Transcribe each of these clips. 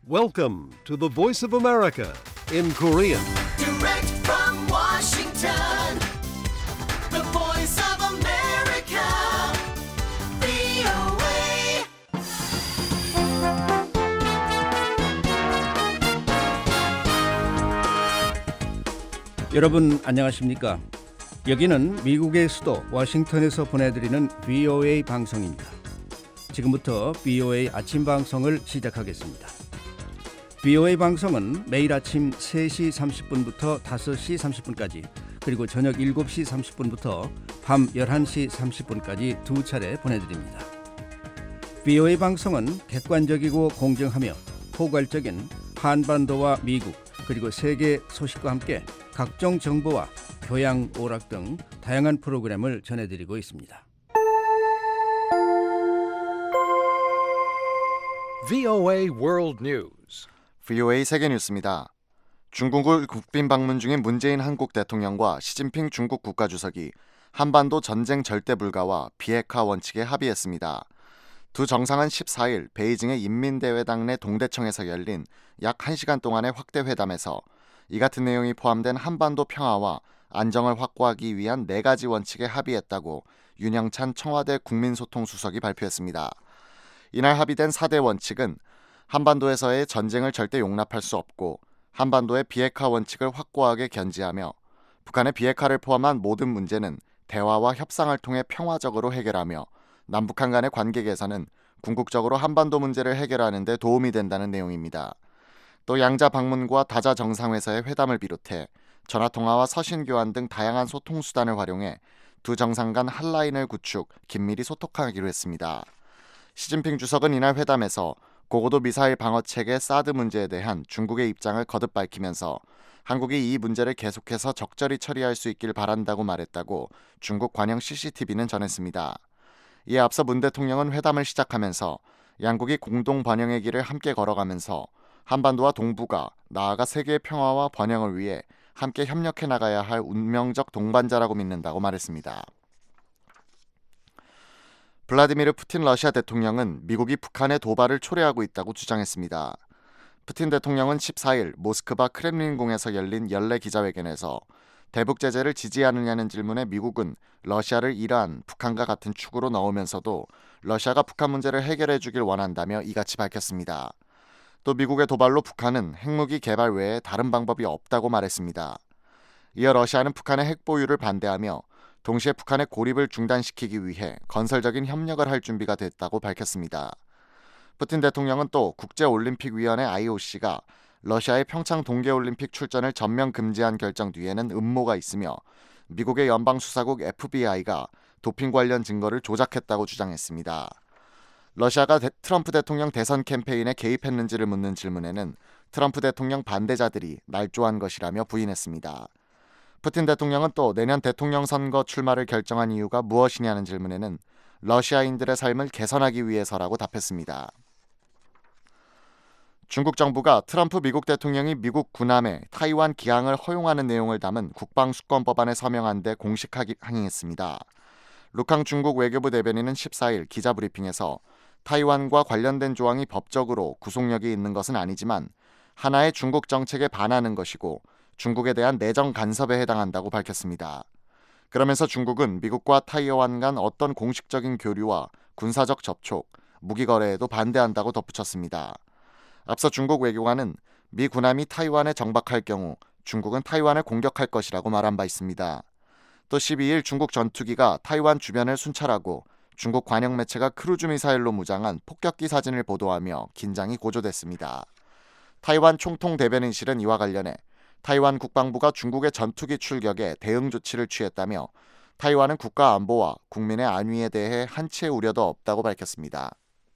Welcome to the Voice of America in Korean. Direct from Washington, the voice of America, VOA. 여러분 안녕하십니까? 여기는 미국의 수도 워싱턴에서 보내드리는 VOA 방송입니다. 지금부터 VOA 아침 방송을 시작하겠습니다. VOA 방송은 매일 아침 3시 30분부터 5시 30분까지 그리고 저녁 7시 30분부터 밤 11시 30분까지 두 차례 보내드립니다. VOA 방송은 객관적이고 공정하며 포괄적인 한반도와 미국 그리고 세계 소식과 함께 각종 정보와 교양, 오락 등 다양한 프로그램을 전해드리고 있습니다. VOA World News. VOA 세계뉴스입니다. 중국을 국빈 방문 중인 문재인 한국 대통령과 시진핑 중국 국가주석이 한반도 전쟁 절대 불가와 비핵화 원칙에 합의했습니다. 두 정상은 14일 베이징의 인민대회당 내 동대청에서 열린 약 1시간 동안의 확대 회담에서 이 같은 내용이 포함된 한반도 평화와 안정을 확보하기 위한 4가지 원칙에 합의했다고 윤영찬 청와대 국민소통수석이 발표했습니다. 이날 합의된 4대 원칙은 한반도에서의 전쟁을 절대 용납할 수 없고 한반도의 비핵화 원칙을 확고하게 견지하며 북한의 비핵화를 포함한 모든 문제는 대화와 협상을 통해 평화적으로 해결하며 남북한 간의 관계 개선은 궁극적으로 한반도 문제를 해결하는 데 도움이 된다는 내용입니다. 또 양자 방문과 다자 정상회사의 회담을 비롯해 전화통화와 서신교환 등 다양한 소통수단을 활용해 두 정상 간 핫라인을 구축, 긴밀히 소통하기로 했습니다. 시진핑 주석은 이날 회담에서 고고도 미사일 방어체계 사드 문제에 대한 중국의 입장을 거듭 밝히면서 한국이 이 문제를 계속해서 적절히 처리할 수 있길 바란다고 말했다고 중국 관영 CCTV는 전했습니다. 이에 앞서 문 대통령은 회담을 시작하면서 양국이 공동 번영의 길을 함께 걸어가면서 한반도와 동북아, 나아가 세계의 평화와 번영을 위해 함께 협력해 나가야 할 운명적 동반자라고 믿는다고 말했습니다. 블라디미르 푸틴 러시아 대통령은 미국이 북한의 도발을 초래하고 있다고 주장했습니다. 푸틴 대통령은 14일 모스크바 크렘린궁에서 열린 연례 기자회견에서 대북 제재를 지지하느냐는 질문에 미국은 러시아를 이러한 북한과 같은 축으로 넣으면서도 러시아가 북한 문제를 해결해 주길 원한다며 이같이 밝혔습니다. 또 미국의 도발로 북한은 핵무기 개발 외에 다른 방법이 없다고 말했습니다. 이어 러시아는 북한의 핵 보유를 반대하며 동시에 북한의 고립을 중단시키기 위해 건설적인 협력을 할 준비가 됐다고 밝혔습니다. 푸틴 대통령은 또 국제올림픽위원회 IOC가 러시아의 평창 동계올림픽 출전을 전면 금지한 결정 뒤에는 음모가 있으며 미국의 연방수사국 FBI가 도핑 관련 증거를 조작했다고 주장했습니다. 러시아가 트럼프 대통령 대선 캠페인에 개입했는지를 묻는 질문에는 트럼프 대통령 반대자들이 날조한 것이라며 부인했습니다. 푸틴 대통령은 또 내년 대통령 선거 출마를 결정한 이유가 무엇이냐는 질문에는 러시아인들의 삶을 개선하기 위해서라고 답했습니다. 중국 정부가 트럼프 미국 대통령이 미국 군함에 타이완 기항을 허용하는 내용을 담은 국방수권법안에 서명한 데 공식 항의했습니다. 루캉 중국 외교부 대변인은 14일 기자브리핑에서 타이완과 관련된 조항이 법적으로 구속력이 있는 것은 아니지만 하나의 중국 정책에 반하는 것이고 중국에 대한 내정 간섭에 해당한다고 밝혔습니다. 그러면서 중국은 미국과 타이완 간 어떤 공식적인 교류와 군사적 접촉, 무기 거래에도 반대한다고 덧붙였습니다. 앞서 중국 외교관은 미 군함이 타이완에 정박할 경우 중국은 타이완을 공격할 것이라고 말한 바 있습니다. 또 12일 중국 전투기가 타이완 주변을 순찰하고 중국 관영 매체가 크루즈 미사일로 무장한 폭격기 사진을 보도하며 긴장이 고조됐습니다. 타이완 총통 대변인실은 이와 관련해 타이완 국방부가 중국의 전투기 출격에 대응 조치를 취했다며 타이완은 국가 안보와 국민의 안위에 대해 한치의 우려도 없다고 밝혔습니다.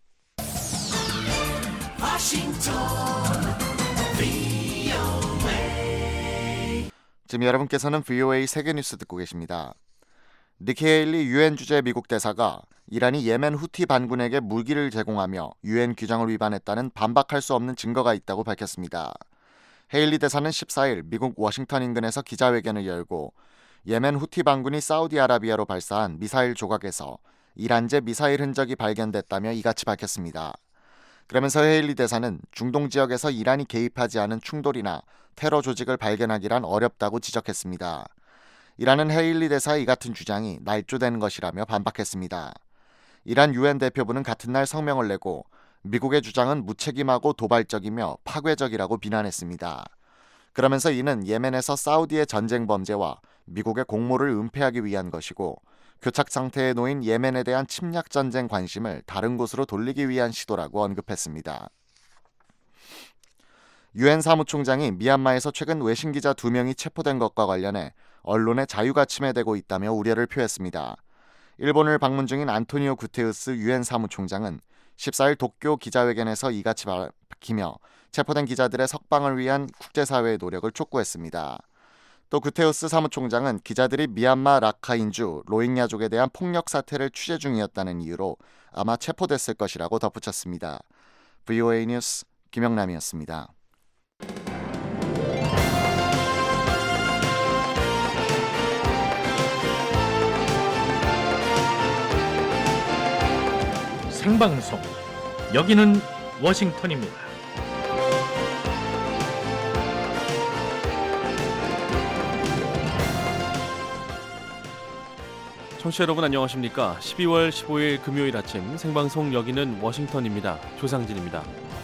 지금 여러분께서는 VOA 세계뉴스 듣고 계십니다. 니키 헤일리 유엔 주재 미국 대사가 이란이 예멘 후티 반군에게 무기를 제공하며 유엔 규정을 위반했다는 반박할 수 없는 증거가 있다고 밝혔습니다. 헤일리 대사는 14일 미국 워싱턴 인근에서 기자회견을 열고 예멘 후티 반군이 사우디아라비아로 발사한 미사일 조각에서 이란제 미사일 흔적이 발견됐다며 이같이 밝혔습니다. 그러면서 헤일리 대사는 중동 지역에서 이란이 개입하지 않은 충돌이나 테러 조직을 발견하기란 어렵다고 지적했습니다. 이란은 헤일리 대사의 이 같은 주장이 날조된 것이라며 반박했습니다. 이란 유엔 대표부는 같은 날 성명을 내고 미국의 주장은 무책임하고 도발적이며 파괴적이라고 비난했습니다. 그러면서 이는 예멘에서 사우디의 전쟁 범죄와 미국의 공모를 은폐하기 위한 것이고 교착 상태에 놓인 예멘에 대한 침략 전쟁 관심을 다른 곳으로 돌리기 위한 시도라고 언급했습니다. 유엔 사무총장이 미얀마에서 최근 외신 기자 2명이 체포된 것과 관련해 언론의 자유가 침해되고 있다며 우려를 표했습니다. 일본을 방문 중인 안토니오 구테우스 유엔 사무총장은 14일 도쿄 기자회견에서 이같이 밝히며 체포된 기자들의 석방을 위한 국제사회의 노력을 촉구했습니다. 또 구테우스 사무총장은 기자들이 미얀마 라카인주 로힝야족에 대한 폭력 사태를 취재 중이었다는 이유로 아마 체포됐을 것이라고 덧붙였습니다. VOA 뉴스 김영남이었습니다. 생방송 여기는 워싱턴입니다. 청취자 여러분 안녕하십니까? 12월 15일 금요일 아침 생방송 여기는 워싱턴입니다. 조상진입니다.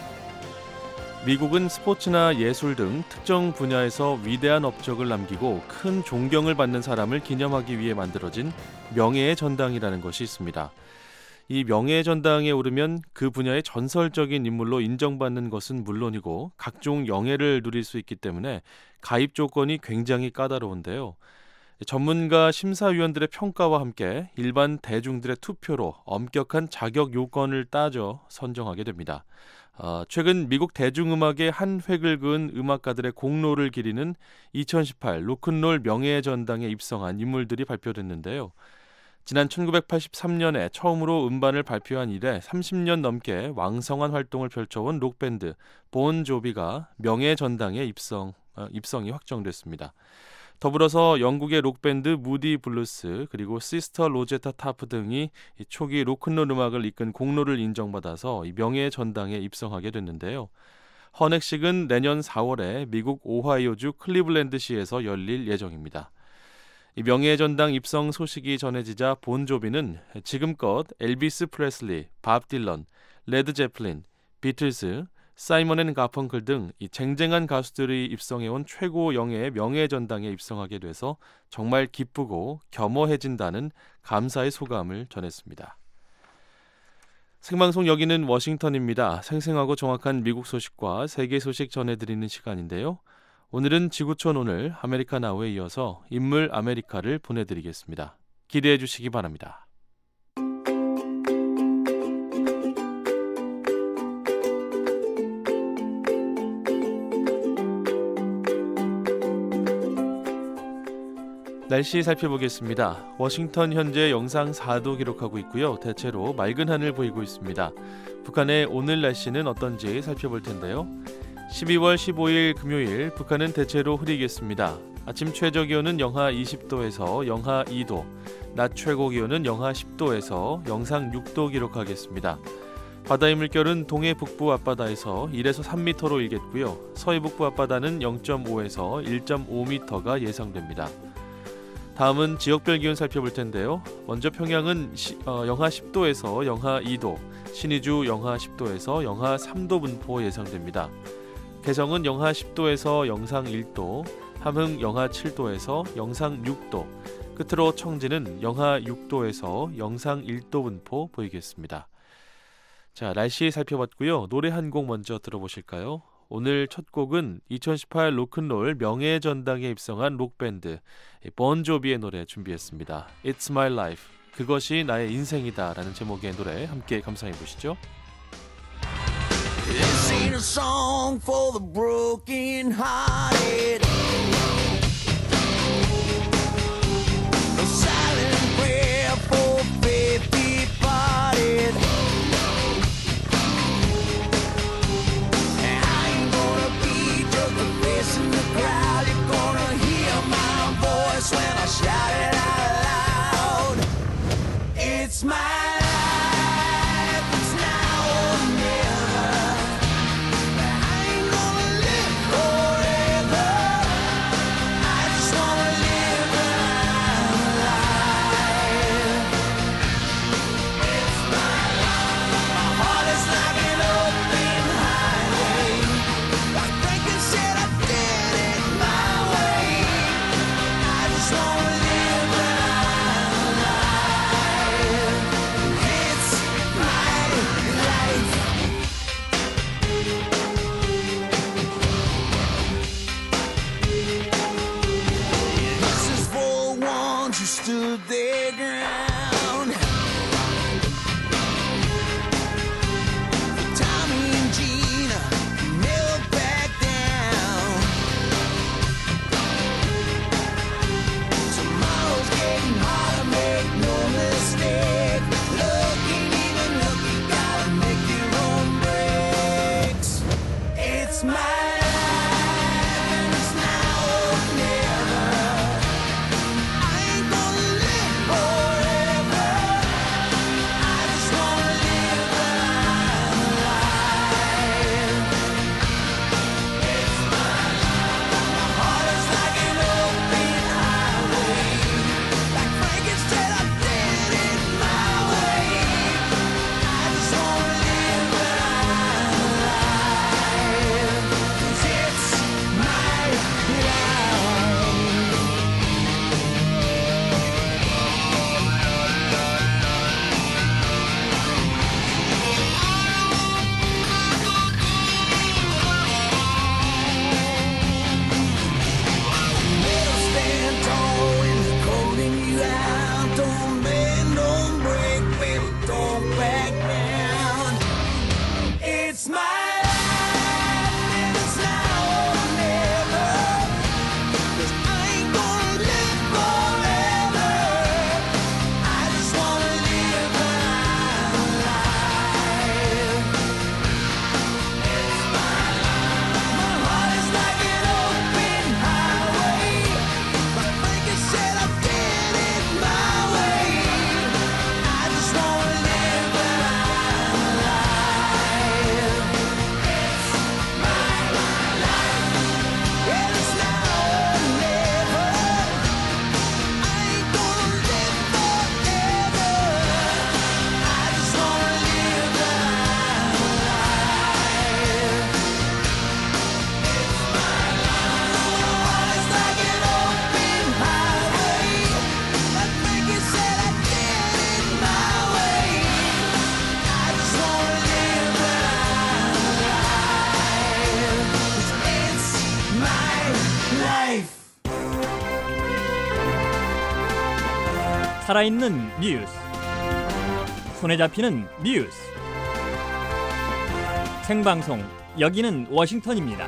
미국은 스포츠나 예술 등 특정 분야에서 위대한 업적을 남기고 큰 존경을 받는 사람을 기념하기 위해 만들어진 명예의 전당이라는 것이 있습니다. 이 명예의 전당에 오르면 그 분야의 전설적인 인물로 인정받는 것은 물론이고 각종 영예를 누릴 수 있기 때문에 가입 조건이 굉장히 까다로운데요. 전문가 심사위원들의 평가와 함께 일반 대중들의 투표로 엄격한 자격 요건을 따져 선정하게 됩니다. 최근 미국 대중음악의 한 획을 그은 음악가들의 공로를 기리는 2018 로큰롤 명예의 전당에 입성한 인물들이 발표됐는데요. 지난 1983년에 처음으로 음반을 발표한 이래 30년 넘게 왕성한 활동을 펼쳐온 록밴드 본 조비가 명예의 전당에 입성이 확정됐습니다. 더불어서 영국의 록밴드 무디 블루스 그리고 시스터 로제타 타프 등이 초기 로큰롤 음악을 이끈 공로를 인정받아서 이 명예의 전당에 입성하게 됐는데요. 헌액식은 내년 4월에 미국 오하이오주 클리블랜드시에서 열릴 예정입니다. 이 명예의 전당 입성 소식이 전해지자 본 조비는 지금껏 엘비스 프레슬리, 밥 딜런, 레드 제플린, 비틀스, 사이먼 앤 가펑클 등 이 쟁쟁한 가수들이 입성해온 최고 영예의 명예의 전당에 입성하게 돼서 정말 기쁘고 겸허해진다는 감사의 소감을 전했습니다. 생방송 여기는 워싱턴입니다. 생생하고 정확한 미국 소식과 세계 소식 전해드리는 시간인데요. 오늘은 지구촌 오늘 아메리카 나우에 이어서 인물 아메리카를 보내드리겠습니다. 기대해 주시기 바랍니다. 날씨 살펴보겠습니다. 워싱턴 현재 영상 4도 기록하고 있고요. 대체로 맑은 하늘 보이고 있습니다. 북한의 오늘 날씨는 어떤지 살펴볼 텐데요. 12월 15일 금요일 북한은 대체로 흐리겠습니다. 아침 최저 기온은 영하 20도에서 영하 2도, 낮 최고 기온은 영하 10도에서 영상 6도 기록하겠습니다. 바다의 물결은 동해 북부 앞바다에서 1에서 3m로 일겠고요. 서해 북부 앞바다는 0.5에서 1.5m가 예상됩니다. 다음은 지역별 기온 살펴볼 텐데요. 먼저 평양은 영하 10도에서 영하 2도, 신의주 영하 10도에서 영하 3도 분포 예상됩니다. 개성은 영하 10도에서 영상 1도, 함흥 영하 7도에서 영상 6도, 끝으로 청진은 영하 6도에서 영상 1도 분포 보이겠습니다. 자, 날씨 살펴봤고요. 노래 한 곡 먼저 들어보실까요? 오늘 첫 곡은 2018 로큰롤 명예의 전당에 입성한 록밴드 본 조비의 노래 준비했습니다. It's my life, 그것이 나의 인생이다 라는 제목의 노래 함께 감상해 보시죠. This ain't a song for the broken hearted. A silent prayer for faith departed. And I ain't gonna be just a face in the crowd. You're gonna hear my voice when I shout it out loud. It's my life, it's now or never. It's my life and it's now or never. I ain't gonna live forever. I just wanna live when I'm alive. It's my life. My heart is like an open highway. Like Frankenstein, I did it my way. I just wanna live when I'm alive. 'Cause it's my life. Never stand tall when they're calling you out. Don't bend, don't break, baby, don't back down. It's my life and it's now or never. 'Cause I ain't gonna live forever. I just wanna live when I'm alive. It's my life. My heart is like an open highway. Like Frankenstein, I did it my way. I just wanna live when I'm alive. It's my life, and it's now or never. I ain't gonna live forever. I just wanna live when I'm alive. It's my life. My heart is like an open highway. Like Frankenstein, I did it my way. I just wanna live when I'm alive. 'Cause it's my life. 살아있는 뉴스, 손에 잡히는 뉴스, 생방송, 여기는 워싱턴입니다.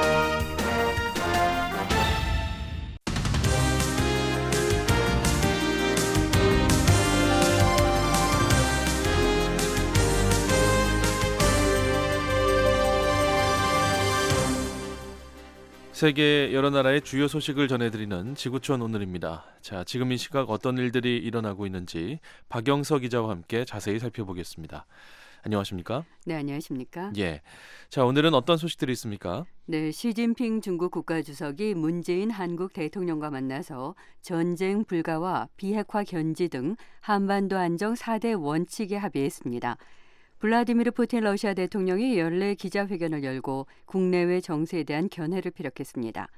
세계 여러 나라의 주요 소식을 전해드리는 지구촌 오늘입니다. 자, 지금 이 시각 어떤 일들이 일어나고 있는지 박영서 기자와 함께 자세히 살펴보겠습니다. 안녕하십니까? 네, 안녕하십니까? 예. 자, 오늘은 어떤 소식들이 있습니까? 네, 시진핑 중국 국가주석이 문재인 한국 대통령과 만나서 전쟁 불가와 비핵화 견지 등 한반도 안정 4대 원칙에 합의했습니다. 블라디미르 푸틴 러시아 대통령이 연례 기자회견을 열고 국내외 정세에 대한 견해를 피력했습니다.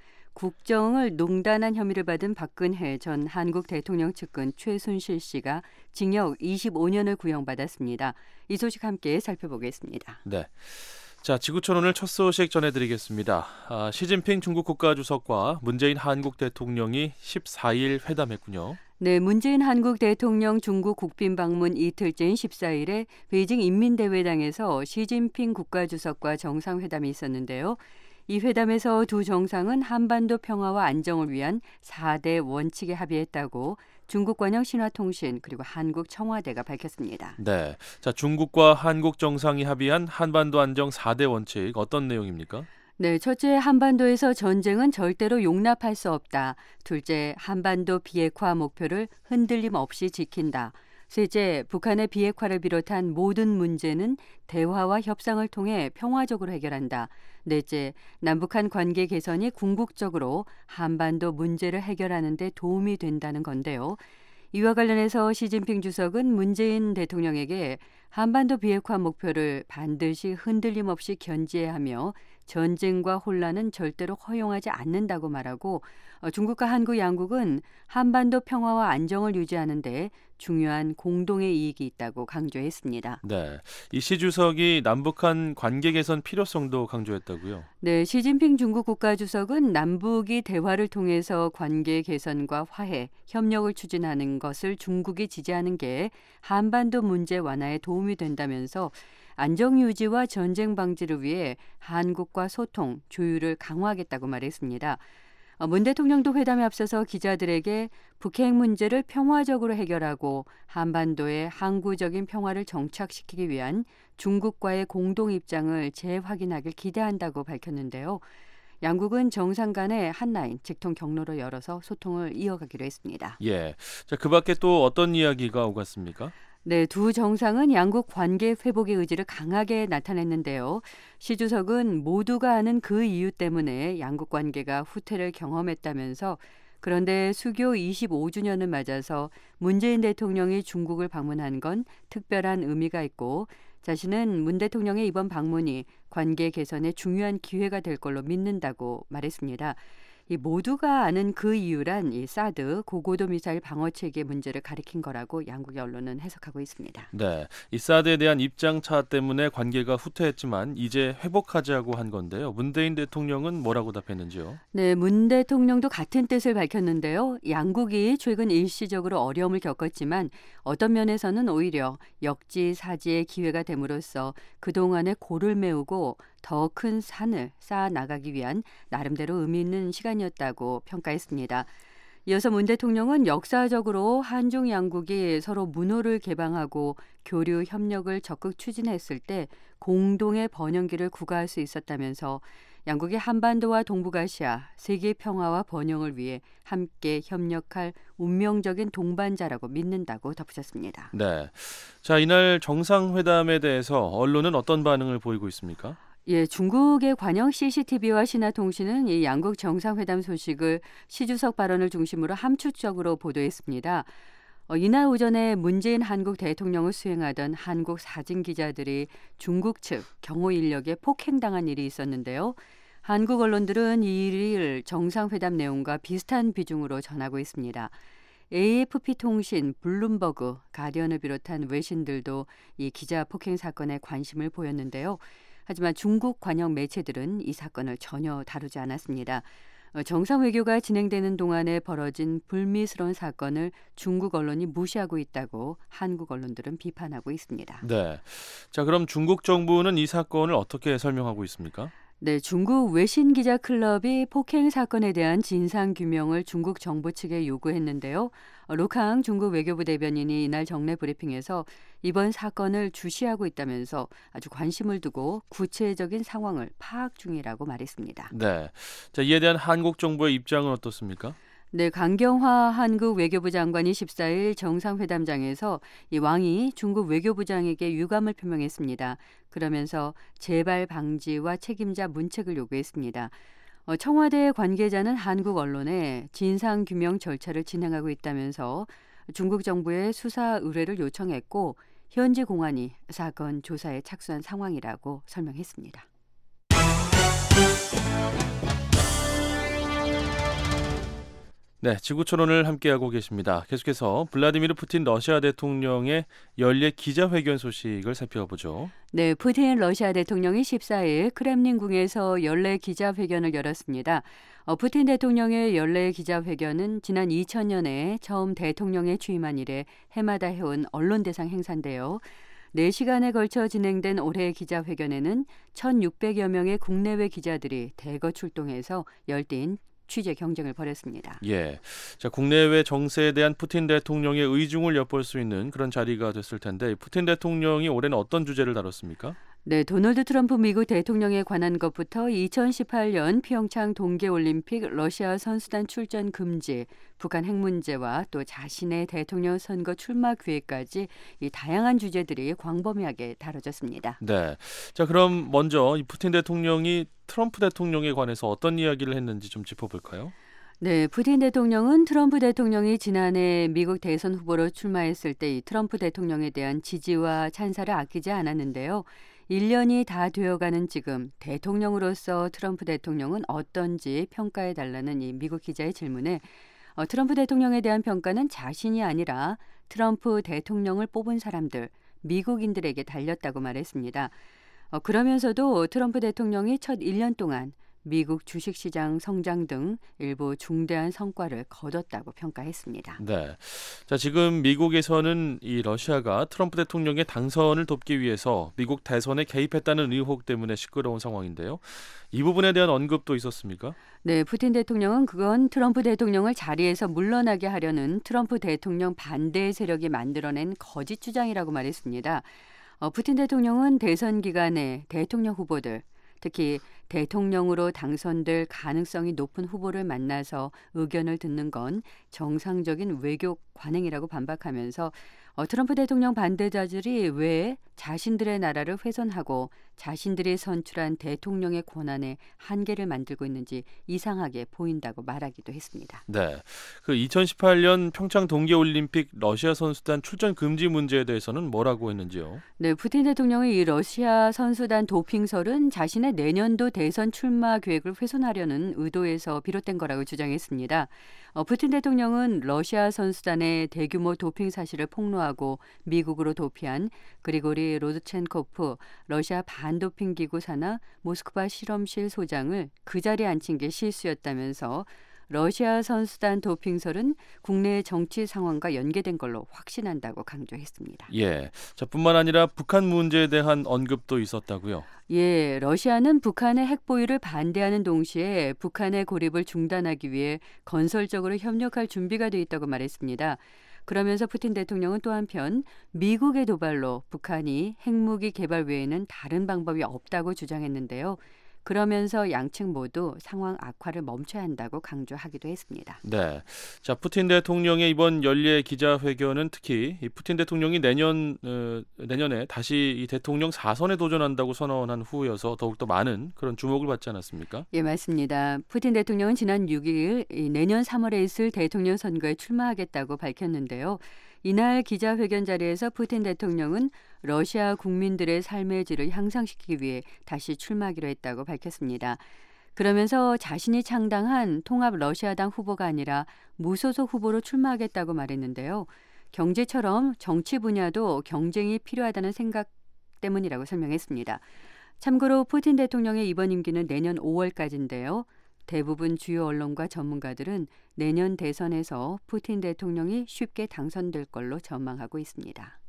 국정을 농단한 혐의를 받은 박근혜 전 한국 대통령 측근 최순실 씨가 징역 25년을 구형받았습니다. 이 소식 함께 살펴보겠습니다. 네. 자, 지구촌 오늘 첫 소식 전해드리겠습니다. 시진핑 중국 국가주석과 문재인 한국 대통령이 14일 회담했군요. 네, 문재인 한국 대통령 중국 국빈 방문 이틀째인 14일에 베이징 인민대회당에서 시진핑 국가주석과 정상회담이 있었는데요. 이 회담에서 두 정상은 한반도 평화와 안정을 위한 4대 원칙에 합의했다고 중국 관영 신화통신 그리고 한국 청와대가 밝혔습니다. 네, 자, 중국과 한국 정상이 합의한 한반도 안정 4대 원칙 어떤 내용입니까? 네, 첫째, 한반도에서 전쟁은 절대로 용납할 수 없다. 둘째, 한반도 비핵화 목표를 흔들림 없이 지킨다. 셋째, 북한의 비핵화를 비롯한 모든 문제는 대화와 협상을 통해 평화적으로 해결한다. 넷째, 남북한 관계 개선이 궁극적으로 한반도 문제를 해결하는 데 도움이 된다는 건데요. 이와 관련해서 시진핑 주석은 문재인 대통령에게 한반도 비핵화 목표를 반드시 흔들림 없이 견지해야 하며 전쟁과 혼란은 절대로 허용하지 않는다고 말하고 중국과 한국 양국은 한반도 평화와 안정을 유지하는 데 중요한 공동의 이익이 있다고 강조했습니다. 네, 이 시 주석이 남북한 관계 개선 필요성도 강조했다고요? 네, 시진핑 중국 국가주석은 남북이 대화를 통해서 관계 개선과 화해, 협력을 추진하는 것을 중국이 지지하는 게 한반도 문제 완화에 도움이 된다면서 안정 유지와 전쟁 방지를 위해 한국과 소통, 조율을 강화하겠다고 말했습니다. 문 대통령도 회담에 앞서서 기자들에게 북핵 문제를 평화적으로 해결하고 한반도의 항구적인 평화를 정착시키기 위한 중국과의 공동 입장을 재확인하길 기대한다고 밝혔는데요. 양국은 정상 간의 한라인 직통 경로로 열어서 소통을 이어가기로 했습니다. 예. 자, 그 밖에 또 어떤 이야기가 오갔습니까? 네, 두 정상은 양국 관계 회복의 의지를 강하게 나타냈는데요. 시 주석은 모두가 아는 그 이유 때문에 양국 관계가 후퇴를 경험했다면서 그런데 수교 25주년을 맞아서 문재인 대통령이 중국을 방문한 건 특별한 의미가 있고 자신은 문 대통령의 이번 방문이 관계 개선에 중요한 기회가 될 걸로 믿는다고 말했습니다. 이 모두가 아는 그 이유란 이 사드 고고도 미사일 방어 체계 문제를 가리킨 거라고 양국의 언론은 해석하고 있습니다. 네, 이 사드에 대한 입장 차 때문에 관계가 후퇴했지만 이제 회복하자고 한 건데요. 문재인 대통령은 뭐라고 답했는지요? 네, 문 대통령도 같은 뜻을 밝혔는데요. 양국이 최근 일시적으로 어려움을 겪었지만 어떤 면에서는 오히려 역지사지의 기회가 됨으로써 그동안의 골을 메우고 더 큰 산을 쌓아 나가기 위한 나름대로 의미 있는 시간이었다고 평가했습니다. 이어서 문 대통령은 역사적으로 한중 양국이 서로 문호를 개방하고 교류 협력을 적극 추진했을 때 공동의 번영기를 구가할 수 있었다면서 양국이 한반도와 동북아시아, 세계 평화와 번영을 위해 함께 협력할 운명적인 동반자라고 믿는다고 덧붙였습니다. 네. 자, 이날 정상회담에 대해서 언론은 어떤 반응을 보이고 있습니까? 예, 중국의 관영 CCTV와 신화통신은 이 양국 정상회담 소식을 시 주석 발언을 중심으로 함축적으로 보도했습니다. 이날 오전에 문재인 한국 대통령을 수행하던 한국 사진 기자들이 중국 측 경호 인력에 폭행당한 일이 있었는데요. 한국 언론들은 이 일을 정상회담 내용과 비슷한 비중으로 전하고 있습니다. AFP-통신, 블룸버그, 가디언을 비롯한 외신들도 이 기자 폭행 사건에 관심을 보였는데요. 하지만 중국 관영 매체들은 이 사건을 전혀 다루지 않았습니다. 정상 외교가 진행되는 동안에 벌어진 불미스러운 사건을 중국 언론이 무시하고 있다고 한국 언론들은 비판하고 있습니다. 네. 자, 그럼 중국 정부는 이 사건을 어떻게 설명하고 있습니까? 네, 중국 외신 기자 클럽이 폭행 사건에 대한 진상 규명을 중국 정부 측에 요구했는데요. 루캉 중국 외교부 대변인이 이날 정례 브리핑에서 이번 사건을 주시하고 있다면서 아주 관심을 두고 구체적인 상황을 파악 중이라고 말했습니다. 네. 자, 이에 대한 한국 정부의 입장은 어떻습니까? 네, 강경화 한국 외교부 장관이 14일 정상회담장에서 이 왕이 중국 외교부장에게 유감을 표명했습니다. 그러면서 재발 방지와 책임자 문책을 요구했습니다. 청와대 관계자는 한국 언론에 진상규명 절차를 진행하고 있다면서 중국 정부에 수사 의뢰를 요청했고 현지 공안이 사건 조사에 착수한 상황이라고 설명했습니다. 네, 지구촌론을 함께하고 계십니다. 계속해서 블라디미르 푸틴 러시아 대통령의 연례 기자회견 소식을 살펴보죠. 네, 푸틴 러시아 대통령이 14일 크렘린궁에서 연례 기자회견을 열었습니다. 푸틴 대통령의 연례 기자회견은 지난 2000년에 처음 대통령에 취임한 이래 해마다 해온 언론 대상 행사인데요. 4시간에 걸쳐 진행된 올해 기자회견에는 1,600여 명의 국내외 기자들이 대거 출동해서 열띤 취재 경쟁을 벌였습니다. 예, 자, 국내외 정세에 대한 푸틴 대통령의 의중을 엿볼 수 있는 그런 자리가 됐을 텐데 푸틴 대통령이 올해는 어떤 주제를 다뤘습니까? 네, 도널드 트럼프 미국 대통령에 관한 것부터 2018년 평창 동계올림픽 러시아 선수단 출전 금지, 북한 핵 문제와 또 자신의 대통령 선거 출마 기회까지 이 다양한 주제들이 광범위하게 다뤄졌습니다. 네, 자, 그럼 먼저 이 푸틴 대통령이 트럼프 대통령에 관해서 어떤 이야기를 했는지 좀 짚어볼까요? 네, 푸틴 대통령은 트럼프 대통령이 지난해 미국 대선 후보로 출마했을 때 이 트럼프 대통령에 대한 지지와 찬사를 아끼지 않았는데요. 1년이 다 되어가는 지금 대통령으로서 트럼프 대통령은 어떤지 평가해달라는 이 미국 기자의 질문에 트럼프 대통령에 대한 평가는 자신이 아니라 트럼프 대통령을 뽑은 사람들, 미국인들에게 달렸다고 말했습니다. 그러면서도 트럼프 대통령이 첫 1년 동안 미국 주식시장 성장 등 일부 중대한 성과를 거뒀다고 평가했습니다. 네. 자, 지금 미국에서는 이 러시아가 트럼프 대통령의 당선을 돕기 위해서 미국 대선에 개입했다는 의혹 때문에 시끄러운 상황인데요. 이 부분에 대한 언급도 있었습니까? 네, 푸틴 대통령은 그건 트럼프 대통령을 자리에서 물러나게 하려는 트럼프 대통령 반대 세력이 만들어낸 거짓 주장이라고 말했습니다. 푸틴 대통령은 대선 기간에 대통령 후보들, 특히 대통령으로 당선될 가능성이 높은 후보를 만나서 의견을 듣는 건 정상적인 외교 관행이라고 반박하면서 트럼프 대통령 반대자들이 왜 자신들의 나라를 훼손하고 자신들이 선출한 대통령의 권한에 한계를 만들고 있는지 이상하게 보인다고 말하기도 했습니다. 네. 그 2018년 평창 동계올림픽 러시아 선수단 출전 금지 문제에 대해서는 뭐라고 했는지요? 네, 푸틴 대통령의 이 러시아 선수단 도핑설은 자신의 내년도 대선 출마 계획을 훼손하려는 의도에서 비롯된 거라고 주장했습니다. 푸틴 대통령은 러시아 선수단의 대규모 도핑 사실을 폭로하고 미국으로 도피한 그리고리 로드첸코프 러시아 반도핑 기구 산하 모스크바 실험실 소장을 그 자리에 앉힌 게 실수였다면서 러시아 선수단 도핑설은 국내 정치 상황과 연계된 걸로 확신한다고 강조했습니다. 예. 자, 뿐만 아니라 북한 문제에 대한 언급도 있었다고요? 예, 러시아는 북한의 핵 보유를 반대하는 동시에 북한의 고립을 중단하기 위해 건설적으로 협력할 준비가 돼 있다고 말했습니다. 그러면서 푸틴 대통령은 또 한편 미국의 도발로 북한이 핵무기 개발 외에는 다른 방법이 없다고 주장했는데요. 그러면서 양측 모두 상황 악화를 멈춰야 한다고 강조하기도 했습니다. 네. 자, 푸틴 대통령의 이번 연례 기자회견은 특히 이 푸틴 대통령이 내년에 다시 이 대통령 4선에 도전한다고 선언한 후여서 더욱더 많은 그런 주목을 받지 않았습니까? 예, 맞습니다. 푸틴 대통령은 지난 6일 내년 3월에 있을 대통령 선거에 출마하겠다고 밝혔는데요. 이날 기자회견 자리에서 푸틴 대통령은 러시아 국민들의 삶의 질을 향상시키기 위해 다시 출마하기로 했다고 밝혔습니다. 그러면서 자신이 창당한 통합 러시아당 후보가 아니라 무소속 후보로 출마하겠다고 말했는데요. 경제처럼 정치 분야도 경쟁이 필요하다는 생각 때문이라고 설명했습니다. 참고로 푸틴 대통령의 이번 임기는 내년 5월까지인데요. 대부분 주요 언론과 전문가들은 내년 대선에서 푸틴 대통령이 쉽게 당선될 걸로 전망하고 있습니다.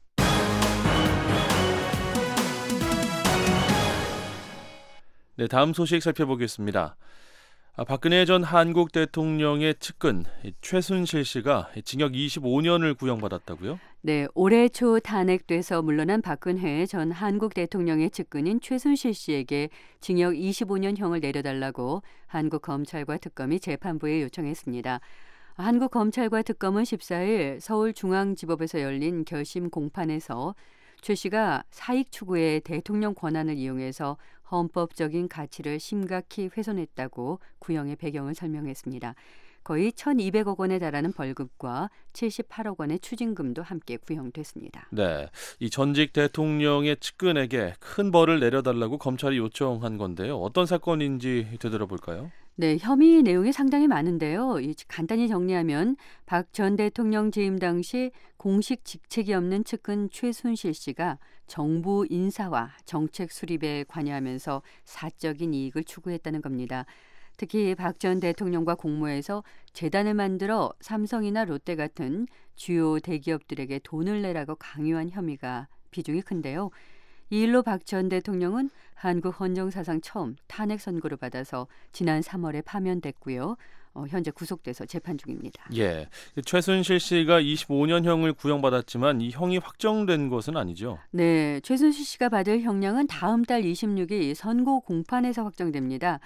네, 다음 소식 살펴보겠습니다. 박근혜 전 한국 대통령의 측근 최순실 씨가 징역 25년을 구형받았다고요? 네, 올해 초 탄핵돼서 물러난 박근혜 전 한국 대통령의 측근인 최순실 씨에게 징역 25년형을 내려달라고 한국 검찰과 특검이 재판부에 요청했습니다. 한국 검찰과 특검은 14일 서울중앙지법에서 열린 결심 공판에서 최 씨가 사익 추구에 대통령 권한을 이용해서 헌법적인 가치를 심각히 훼손했다고 구형의 배경을 설명했습니다. 거의 1,200억 원에 달하는 벌금과 78억 원의 추징금도 함께 구형됐습니다. 네, 이 전직 대통령의 측근에게 큰 벌을 내려달라고 검찰이 요청한 건데요. 어떤 사건인지 되돌아볼까요? 네, 혐의 내용이 상당히 많은데요. 간단히 정리하면 박 전 대통령 재임 당시 공식 직책이 없는 측근 최순실 씨가 정부 인사와 정책 수립에 관여하면서 사적인 이익을 추구했다는 겁니다. 특히 박 전 대통령과 공모해서 재단을 만들어 삼성이나 롯데 같은 주요 대기업들에게 돈을 내라고 강요한 혐의가 비중이 큰데요. 이 일로 박 전 대통령은 한국 헌정사상 처음 탄핵 선고를 받아서 지난 3월에 파면됐고요. 현재 구속돼서 재판 중입니다. 예, 최순실 씨가 25년형을 구형받았지만 이 형이 확정된 것은 아니죠? 네, 최순실 씨가 받을 형량은 다음 달 26일 선고 공판에서 확정됩니다.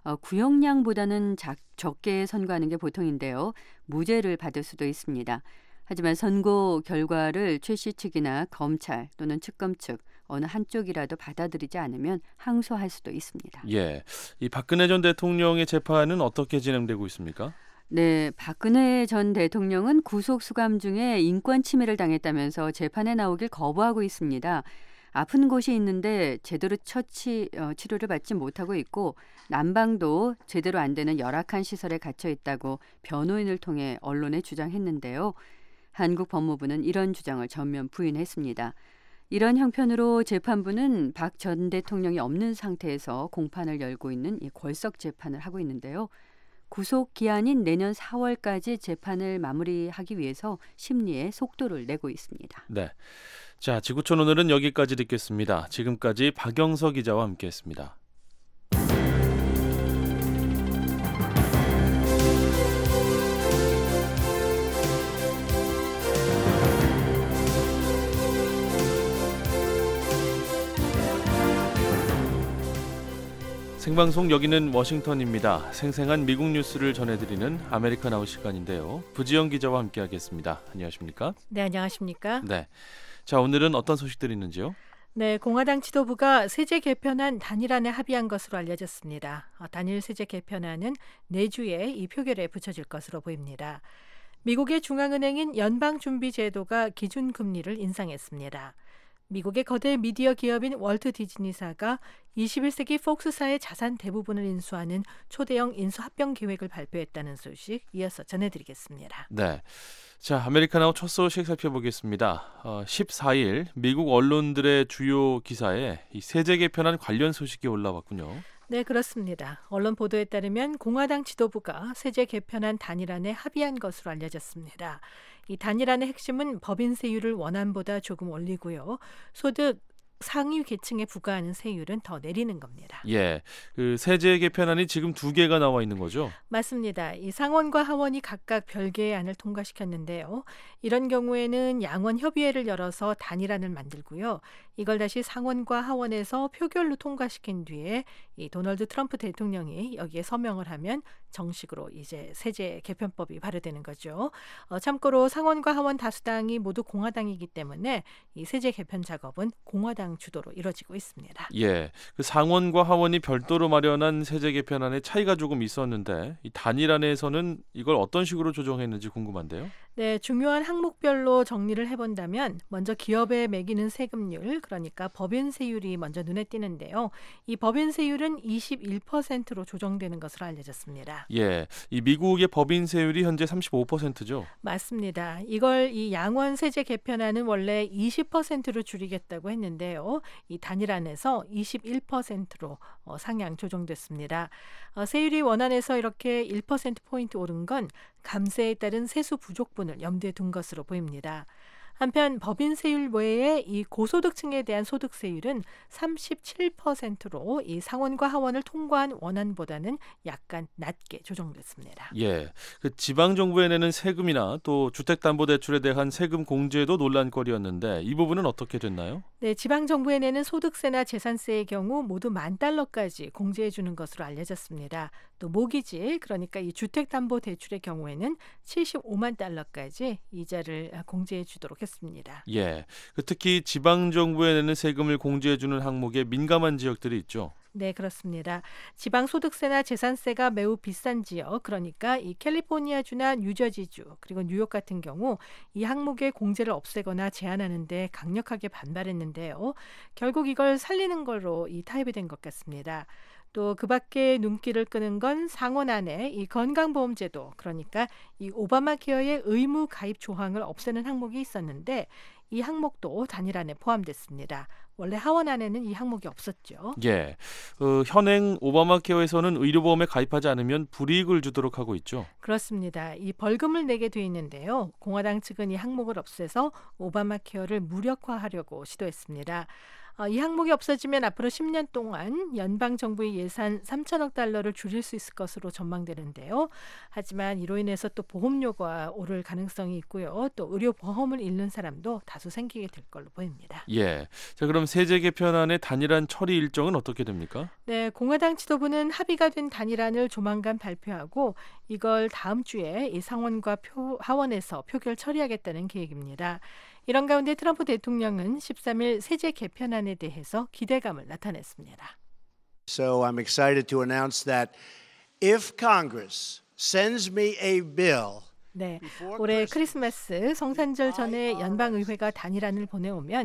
구형량보다는 적게 선고하는 게 보통인데요. 무죄를 받을 수도 있습니다. 하지만 선고 결과를 최 씨 측이나 검찰 또는 특검 측 어느 한쪽이라도 받아들이지 않으면 항소할 수도 있습니다. 예, 이 박근혜 전 대통령의 재판은 어떻게 진행되고 있습니까? 네, 박근혜 전 대통령은 구속 수감 중에 인권 침해를 당했다면서 재판에 나오길 거부하고 있습니다. 아픈 곳이 있는데 제대로 치료를 받지 못하고 있고 난방도 제대로 안 되는 열악한 시설에 갇혀 있다고 변호인을 통해 언론에 주장했는데요. 한국 법무부는 이런 주장을 전면 부인했습니다. 이런 형편으로 재판부는 박 전 대통령이 없는 상태에서 공판을 열고 있는 이 궐석 재판을 하고 있는데요. 구속 기한인 내년 4월까지 재판을 마무리하기 위해서 심리에 속도를 내고 있습니다. 네. 자, 지구촌 오늘은 여기까지 듣겠습니다. 지금까지 박영서 기자와 함께했습니다. 생방송 여기는 워싱턴입니다. 생생한 미국 뉴스를 전해드리는 아메리칸 아웃 시간인데요. 부지영 기자와 함께하겠습니다. 안녕하십니까? 네, 안녕하십니까? 네. 자, 오늘은 어떤 소식들이 있는지요? 네, 공화당 지도부가 세제 개편안 단일안에 합의한 것으로 알려졌습니다. 단일 세제 개편안은 내주에 이 표결에 붙여질 것으로 보입니다. 미국의 중앙은행인 연방준비제도가 기준금리를 인상했습니다. 미국의 거대 미디어 기업인 월트 디즈니사가 21세기 폭스사의 자산 대부분을 인수하는 초대형 인수 합병 계획을 발표했다는 소식 이어서 전해드리겠습니다. 네. 자, 아메리카나우 첫 소식 살펴보겠습니다. 14일 미국 언론들의 주요 기사에 이 세제 개편안 관련 소식이 올라왔군요. 네, 그렇습니다. 언론 보도에 따르면 공화당 지도부가 세제 개편안 단일안에 합의한 것으로 알려졌습니다. 이 단일안의 핵심은 법인 세율을 원안보다 조금 올리고요. 소득 상위 계층에 부과하는 세율은 더 내리는 겁니다. 예, 그 세제 개편안이 지금 두 개가 나와 있는 거죠? 맞습니다. 이 상원과 하원이 각각 별개의 안을 통과시켰는데요. 이런 경우에는 양원 협의회를 열어서 단일안을 만들고요. 이걸 다시 상원과 하원에서 표결로 통과시킨 뒤에 이 도널드 트럼프 대통령이 여기에 서명을 하면 정식으로 이제 세제 개편법이 발효되는 거죠. 참고로 상원과 하원 다수당이 모두 공화당이기 때문에 이 세제 개편 작업은 공화당 주도로 이루어지고 있습니다. 예, 그 상원과 하원이 별도로 마련한 세제 개편안에 차이가 조금 있었는데 이 단일안에서는 이걸 어떤 식으로 조정했는지 궁금한데요. 네, 중요한 항목별로 정리를 해본다면 먼저 기업에 매기는 세금률, 그러니까 법인 세율이 먼저 눈에 띄는데요. 이 법인 세율은 21%로 조정되는 것으로 알려졌습니다. 예, 이 미국의 법인 세율이 현재 35%죠? 맞습니다. 이걸 이 양원 세제 개편안은 원래 20%로 줄이겠다고 했는데요. 이 단일안에서 21%로 상향 조정됐습니다. 세율이 원안에서 이렇게 1%포인트 오른 건 감세에 따른 세수 부족분을 염두에 둔 것으로 보입니다. 한편 법인 세율 외에 이 고소득층에 대한 소득 세율은 37%로 이 상원과 하원을 통과한 원안보다는 약간 낮게 조정됐습니다. 예, 그 지방 정부에 내는 세금이나 또 주택담보대출에 대한 세금 공제도 논란거리였는데 이 부분은 어떻게 됐나요? 네, 지방 정부에 내는 소득세나 재산세의 경우 모두 $10,000까지 공제해 주는 것으로 알려졌습니다. 또 모기지, 그러니까 이 주택담보대출의 경우에는 $750,000까지 이자를 공제해 주도록 했습니다. 예, 그 특히 지방 정부에 내는 세금을 공제해 주는 항목에 민감한 지역들이 있죠. 네, 그렇습니다. 지방 소득세나 재산세가 매우 비싼 지역, 그러니까 이 캘리포니아주나 뉴저지주 그리고 뉴욕 같은 경우 이 항목의 공제를 없애거나 제한하는데 강력하게 반발했는데요. 결국 이걸 살리는 걸로 이 타협이 된 것 같습니다. 또 그 밖에 눈길을 끄는 건 상원 안에 이 건강보험제도, 그러니까 이 오바마 케어의 의무 가입 조항을 없애는 항목이 있었는데 이 항목도 단일안에 포함됐습니다. 원래 하원 안에는 이 항목이 없었죠. 예, 현행 오바마 케어에서는 의료보험에 가입하지 않으면 불이익을 주도록 하고 있죠. 그렇습니다. 이 벌금을 내게 돼 있는데요. 공화당 측은 이 항목을 없애서 오바마 케어를 무력화하려고 시도했습니다. 이 항목이 없어지면 앞으로 10년 동안 연방 정부의 예산 $3,000억 줄일 수 있을 것으로 전망되는데요. 하지만 이로 인해서 또 보험료가 오를 가능성이 있고요. 또 의료 보험을 잃는 사람도 다수 생기게 될 걸로 보입니다. 예, 자 그럼 세제 개편안의 단일안 처리 일정은 어떻게 됩니까? 네, 공화당 지도부는 합의가 된 단일안을 조만간 발표하고 이걸 다음 주에 이 상원과 하원에서 표결 처리하겠다는 계획입니다. 이런 가운데 트럼프 대통령은 13일 세제 개편안에 대해서 기대감을 나타냈습니다. So I'm excited to announce that if Congress sends me a bill 네, 올해 크리스마스 성탄절 전에 연방의회가 단일안을 보내오면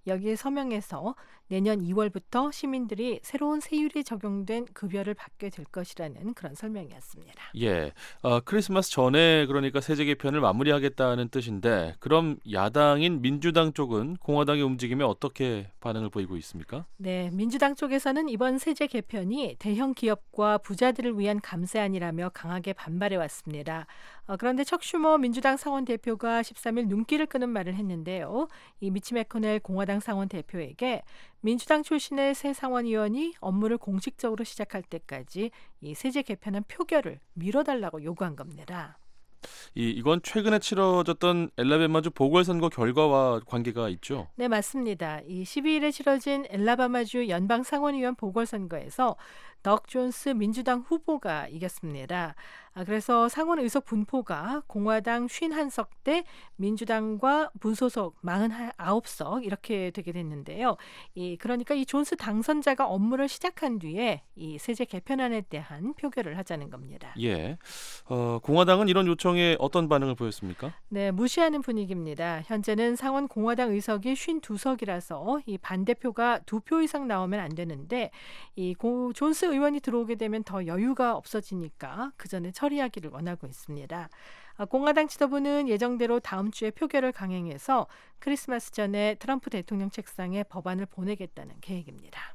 여기에 서명해서 내년 2월부터 시민들이 새로운 세율이 적용된 급여를 받게 될 것이라는 그런 설명이었습니다. 예, 크리스마스 전에 그러니까 세제 개편을 마무리하겠다는 뜻인데 그럼 야당인 민주당 쪽은 공화당의 움직임에 어떻게 반응을 보이고 있습니까? 네, 민주당 쪽에서는 이번 세제 개편이 대형 기업과 부자들을 위한 감세안이라며 강하게 반발해 왔습니다. 그런데 척 슈머 민주당 상원 대표가 13일 눈길을 끄는 말을 했는데요. 이 미치 매코넬 공화당 상원 대표에게 민주당 출신의 새 상원의원이 업무를 공식적으로 시작할 때까지 이 세제 개편안 표결을 미뤄달라고 요구한 겁니다. 이건 최근에 치러졌던 엘라베마주 보궐선거 결과와 관계가 있죠? 네, 맞습니다. 이 12일에 치러진 엘라바마주 연방 상원의원 보궐선거에서 덕 존스 민주당 후보가 이겼습니다. 그래서 상원 의석 분포가 공화당 51석 대 민주당과 무소속 49석 이렇게 되게 됐는데요. 그러니까 이 존스 당선자가 업무를 시작한 뒤에 이 세제 개편안에 대한 표결을 하자는 겁니다. 예, 공화당은 이런 요청에 어떤 반응을 보였습니까? 네, 무시하는 분위기입니다. 현재는 상원 공화당 의석이 52석이라서 이 반대표가 2표 이상 나오면 안 되는데 이 존스 의원이 들어오게 되면 더 여유가 없어지니까 그 전에 처리하기를 원하고 있습니다. 공화당 지도부는 예정대로 다음 주에 표결을 강행해서 크리스마스 전에 트럼프 대통령 책상에 법안을 보내겠다는 계획입니다.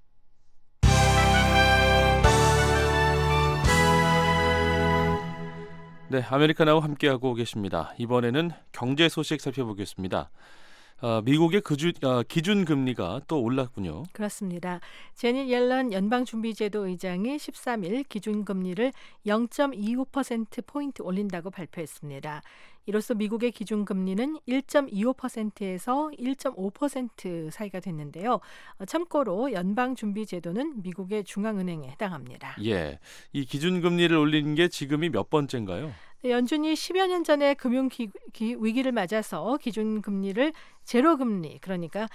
네, 아메리카나와 함께하고 계십니다. 이번에는 경제 소식 살펴보겠습니다. 미국의 기준 금리가 또 올랐군요. 그렇습니다. 제닛 옐런 연방준비제도 의장이 13일 기준금리를 0.25%포인트 올린다고 발표했습니다. 이로써 미국의 기준금리는 1.25%에서 1.5% 사이가 됐는데요. 참고로 연방준비제도는 미국의 중앙은행에 해당합니다. 예, 이 기준금리를 올린 게 지금이 몇 번째인가요? 연준이 10여 년 전에 금융위기를 맞아서 기준금리를 제로금리, 그러니까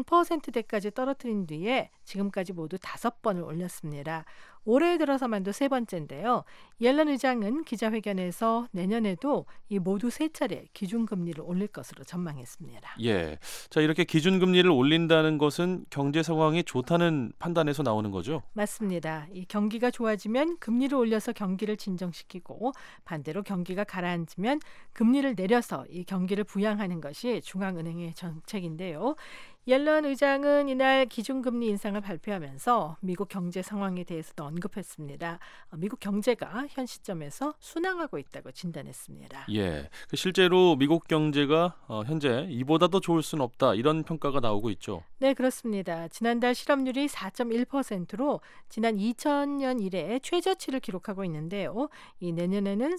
0%대까지 떨어뜨린 뒤에 지금까지 모두 5번을 올렸습니다. 올해 들어서만도 3번째인데요. 옐런 의장은 기자회견에서 내년에도 이 모두 3차례 기준금리를 올릴 것으로 전망했습니다. 예, 자 이렇게 기준금리를 올린다는 것은 경제 상황이 좋다는 판단에서 나오는 거죠? 맞습니다. 이 경기가 좋아지면 금리를 올려서 경기를 진정시키고 반대로 경기가 가라앉으면 금리를 내려서 이 경기를 부양하는 것이 중앙은행의 정책인데요. 옐런 의장은 이날 기준금리 인상을 발표하면서 미국 경제 상황에 대해서도 언급했습니다. 미국 경제가 현 시점에서 순항하고 있다고 진단했습니다. 예, 실제로 미국 경제가 현재 이보다 더 좋을 수는 없다 이런 평가가 나오고 있죠. 네, 그렇습니다. 지난달 실업률이 4.1%로 지난 2000년 이래 최저치를 기록하고 있는데요. 이 내년에는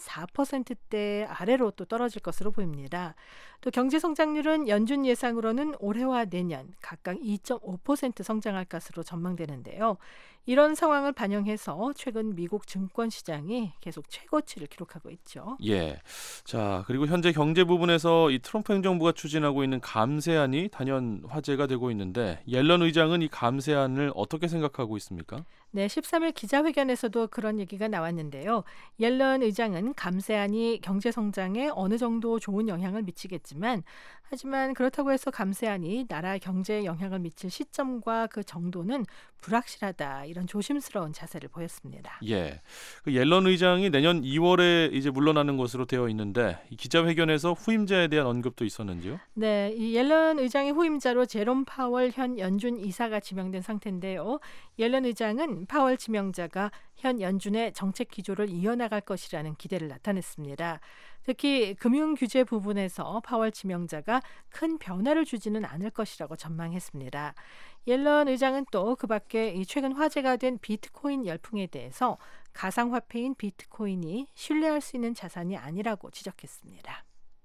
4%대 아래로 또 떨어질 것으로 보입니다. 또 경제 성장률은 연준 예상으로는 올해와 내년 각각 2.5% 성장할 것으로 전망되는데요. 이런 상황을 반영해서 최근 미국 증권 시장이 계속 최고치를 기록하고 있죠. 예. 자, 그리고 현재 경제 부분에서 이 트럼프 행정부가 추진하고 있는 감세안이 단연 화제가 되고 있는데 옐런 의장은 이 감세안을 어떻게 생각하고 있습니까? 네, 13일 기자회견에서도 그런 얘기가 나왔는데요. 옐런 의장은 감세안이 경제 성장에 어느 정도 좋은 영향을 미치겠지만 하지만 그렇다고 해서 감세안이 나라 경제에 영향을 미칠 시점과 그 정도는 불확실하다 이런 조심스러운 자세를 보였습니다. 예, 그 옐런 의장이 내년 2월에 이제 물러나는 것으로 되어 있는데 이 기자회견에서 후임자에 대한 언급도 있었는지요? 네, 이 옐런 의장의 후임자로 제롬 파월 현 연준 이사가 지명된 상태인데요. 옐런 의장은 파월 지명자가 현 연준의 정책 기조를 이어나갈 것이라는 기대를 나타냈습니다. 특히 금융 규제 부분에서 파월 지명자가 큰 변화를 주지는 않을 것이라고 전망했습니다. 옐런 의장은 또 그 밖에 최근 화제가 된 비트코인 열풍에 대해서 가상화폐인 비트코인이 신뢰할 수 있는 자산이 아니라고 지적했습니다.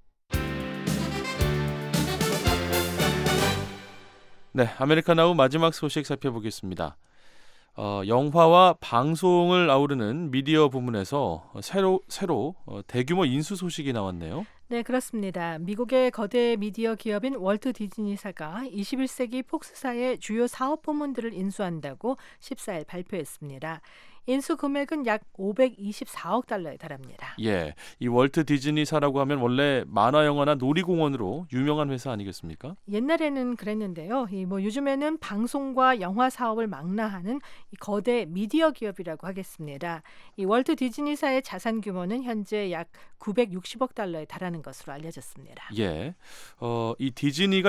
네, 아메리카나우 마지막 소식 살펴보겠습니다. 영화와 방송을 아우르는 미디어 부문에서 새로 대규모 인수 소식이 나왔네요. 네, 그렇습니다. 미국의 거대 미디어 기업인 월트 디즈니사가 21세기 폭스사의 주요 사업 부문들을 인수한다고 14일 발표했습니다. 인수 금액은 약 524억 달러에 달합니다. 예, 이 월트 디즈니사라고 하면 원래 만화 영화나 놀이공원으로 유명한 회사 아니겠습니까? 옛날에는 그랬는데요. 요즘에는 방송과 영화 사업을 망라하는 이 거대 미디어 기업이라고 하겠습니다. 이 월트 디즈니사의 자산 규모는 현재 약 960억 달러에 달하는 것으로 알려졌습니다. 예, 이 디즈니가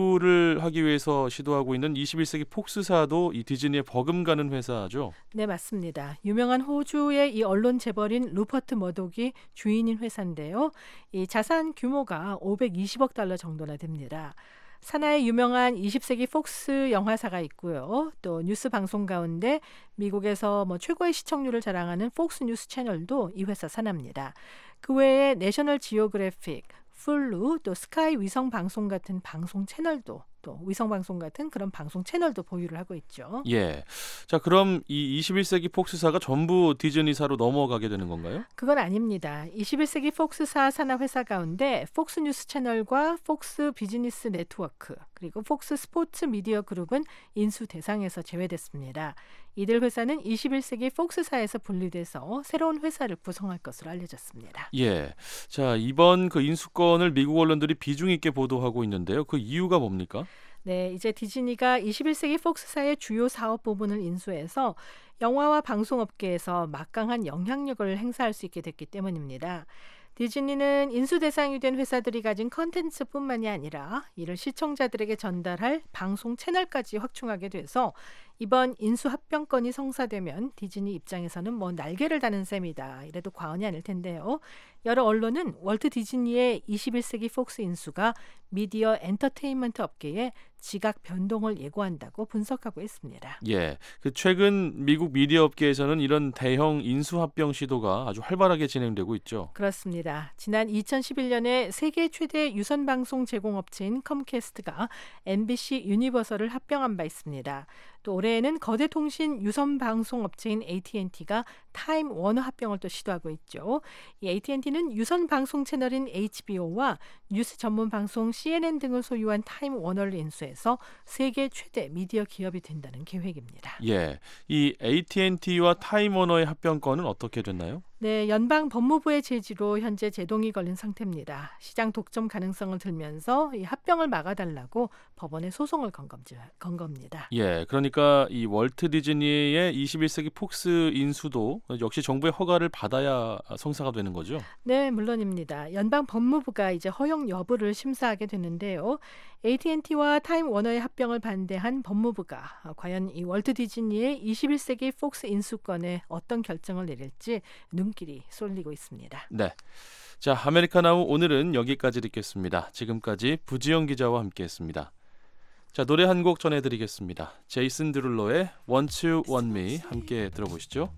인수를 하기 위해서 시도하고 있는 21세기 폭스사도 이 디즈니에 버금가는 회사죠? 네, 맞습니다. 유명한 호주의 이 언론 재벌인 루퍼트 머독이 주인인 회사인데요. 이 자산 규모가 520억 달러 정도나 됩니다. 산하의 유명한 20세기 폭스 영화사가 있고요. 또 뉴스 방송 가운데 미국에서 최고의 시청률을 자랑하는 폭스 뉴스 채널도 이 회사 산하입니다. 그 외에 내셔널 지오그래픽, 플루, 또 스카이 위성 방송 같은 방송 채널도 또 위성 방송 같은 그런 방송 채널도 보유를 하고 있죠. 예. 자, 그럼 이 21세기 폭스사가 전부 디즈니사로 넘어가게 되는 건가요? 그건 아닙니다. 21세기 폭스사 산하 회사 가운데 폭스 뉴스 채널과 폭스 비즈니스 네트워크 그리고 폭스 스포츠 미디어 그룹은 인수 대상에서 제외됐습니다. 이들 회사는 21세기 폭스사에서 분리돼서 새로운 회사를 구성할 것으로 알려졌습니다. 예. 자, 이번 그 인수권을 미국 언론들이 비중 있게 보도하고 있는데요. 그 이유가 뭡니까? 네, 이제 디즈니가 21세기 폭스사의 주요 사업 부분을 인수해서 영화와 방송업계에서 막강한 영향력을 행사할 수 있게 됐기 때문입니다. 디즈니는 인수 대상이 된 회사들이 가진 컨텐츠뿐만이 아니라 이를 시청자들에게 전달할 방송 채널까지 확충하게 돼서 이번 인수 합병건이 성사되면 디즈니 입장에서는 날개를 다는 셈이다. 이래도 과언이 아닐 텐데요. 여러 언론은 월트 디즈니의 21세기 폭스 인수가 미디어 엔터테인먼트 업계에 지각 변동을 예고한다고 분석하고 있습니다. 예, 그 최근 미국 미디어 업계에서는 이런 대형 인수 합병 시도가 아주 활발하게 진행되고 있죠. 그렇습니다. 지난 2011년에 세계 최대 유선 방송 제공업체인 컴캐스트가 MBC 유니버설을 합병한 바 있습니다. 또 올해에는 거대 통신 유선 방송 업체인 AT&T가 타임 워너 합병을 또 시도하고 있죠. 이 AT&T는 유선 방송 채널인 HBO와 뉴스 전문 방송 CNN 등을 소유한 타임 워너를 인수해서 세계 최대 미디어 기업이 된다는 계획입니다. 예, 이 AT&T와 타임 워너의 합병건은 어떻게 됐나요? 네, 연방 법무부의 제지로 현재 제동이 걸린 상태입니다. 시장 독점 가능성을 들면서 이 합병을 막아달라고 법원에 소송을 건 겁니다. 예, 그러니까 이 월트 디즈니의 21세기 폭스 인수도 역시 정부의 허가를 받아야 성사가 되는 거죠? 네, 물론입니다. 연방 법무부가 이제 허용 여부를 심사하게 되는데요. AT&T와 타임 워너의 합병을 반대한 법무부가 과연 이 월트 디즈니의 21세기 폭스 인수권에 어떤 결정을 내릴지 눈길이 쏠리고 있습니다. 네. 자, 아메리카나우 오늘은 여기까지 듣겠습니다. 지금까지 부지영 기자와 함께했습니다. 자, 노래 한 곡 전해드리겠습니다. 제이슨 드룰러의 Want You Want Me 함께 들어보시죠.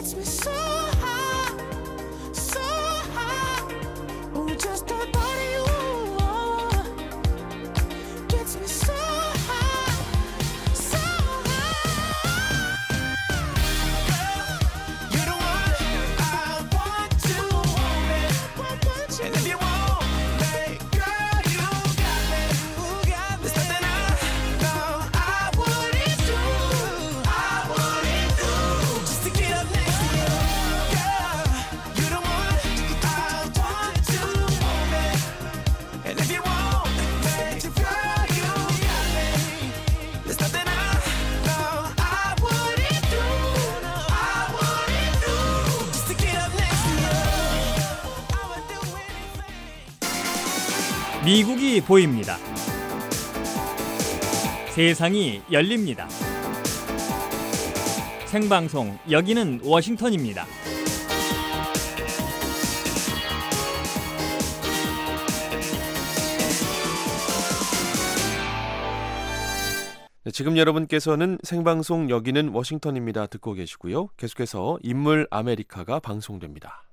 gets me so high, so high. Oh, just the thought of you gets me so high, so high. Girl, you're the one I want to want me. And if you want me, girl, you got me. There's nothing I know I wouldn't do, just to get up next to you. Girl, you're the one I want to want me. And if you want me, girl, you got me. There's nothing I know I wouldn't do, just to get up next to you. I would do anything. 미국이 보입니다. 세상이 열립니다. 생방송 여기는 워싱턴입니다. 네, 지금 여러분께서는 생방송 여기는 워싱턴입니다 듣고 계시고요. 계속해서 인물 아메리카가 방송됩니다.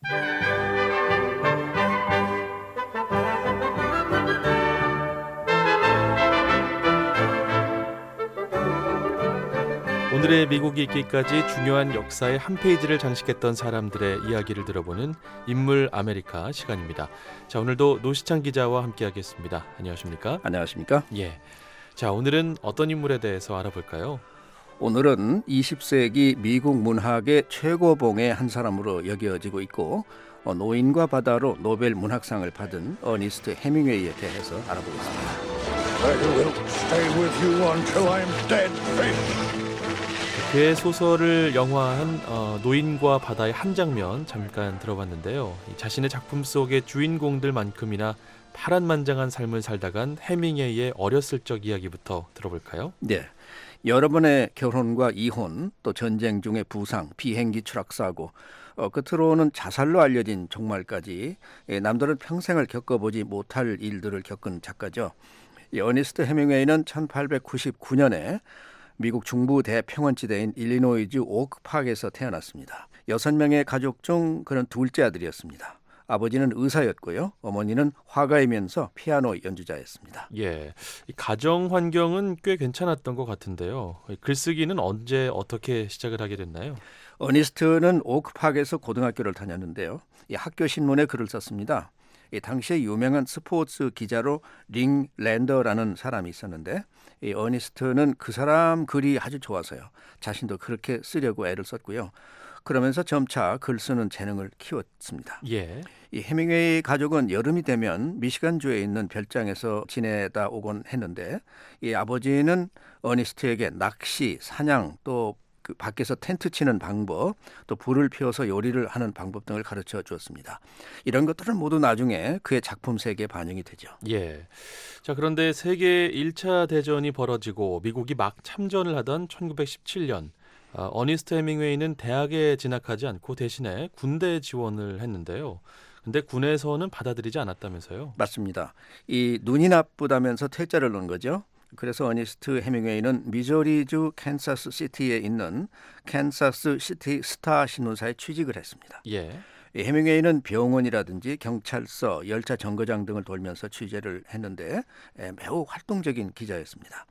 오늘의 미국이 있기까지 중요한 역사의 한 페이지를 장식했던 사람들의 이야기를 들어보는 인물 아메리카 시간입니다. 자, 오늘도 노시창 기자와 함께하겠습니다. 안녕하십니까? 안녕하십니까? 예. 자, 오늘은 어떤 인물에 대해서 알아볼까요? 오늘은 20세기 미국 문학의 최고봉의 한 사람으로 여겨지고 있고 노인과 바다로 노벨 문학상을 받은 어니스트 해밍웨이에 대해서 알아보겠습니다. I will stay with you until I'm dead fish. 그의 소설을 영화한 노인과 바다의 한 장면 잠깐 들어봤는데요. 자신의 작품 속의 주인공들만큼이나 파란만장한 삶을 살다간 해밍웨이의 어렸을 적 이야기부터 들어볼까요? 네, 여러 번의 결혼과 이혼, 또 전쟁 중의 부상, 비행기 추락사고, 끝으로는 자살로 알려진 종말까지 남들은 평생을 겪어보지 못할 일들을 겪은 작가죠. 어니스트 해밍웨이는 1899년에 미국 중부 대평원지대인 일리노이주 오크팍에서 태어났습니다. 6명의 가족 중 그는 둘째 아들이었습니다. 아버지는 의사였고요. 어머니는 화가이면서 피아노 연주자였습니다. 예, 이 가정 환경은 꽤 괜찮았던 것 같은데요. 글쓰기는 언제 어떻게 시작을 하게 됐나요? 어니스트는 오크팍에서 고등학교를 다녔는데요. 이 학교 신문에 글을 썼습니다. 이 당시에 유명한 스포츠 기자로 링 랜더라는 사람이 있었는데 이 어니스트는 그 사람 글이 아주 좋아서요. 자신도 그렇게 쓰려고 애를 썼고요. 그러면서 점차 글 쓰는 재능을 키웠습니다. 예. 이 해밍웨이 가족은 여름이 되면 미시간주에 있는 별장에서 지내다 오곤 했는데 이 아버지는 어니스트에게 낚시, 사냥, 또 그 밖에서 텐트 치는 방법, 또 불을 피워서 요리를 하는 방법 등을 가르쳐 주었습니다. 이런 것들은 모두 나중에 그의 작품 세계에 반영이 되죠. 예. 자, 그런데 세계 1차 대전이 벌어지고 미국이 막 참전을 하던 1917년 어니스트 해밍웨이는 대학에 진학하지 않고 대신에 군대 지원을 했는데요. 근데 군에서는 받아들이지 않았다면서요? 맞습니다. 이 눈이 나쁘다면서 퇴짜를 넣은 거죠. 그래서 어니스트 해밍웨이는 미주리주 캔사스 시티에 있는 캔사스 시티 스타 신문사에 취직을 했습니다. 예. 이 해밍웨이는 병원이라든지 경찰서, 열차 정거장 등을 돌면서 취재를 했는데 매우 활동적인 기자였습니다.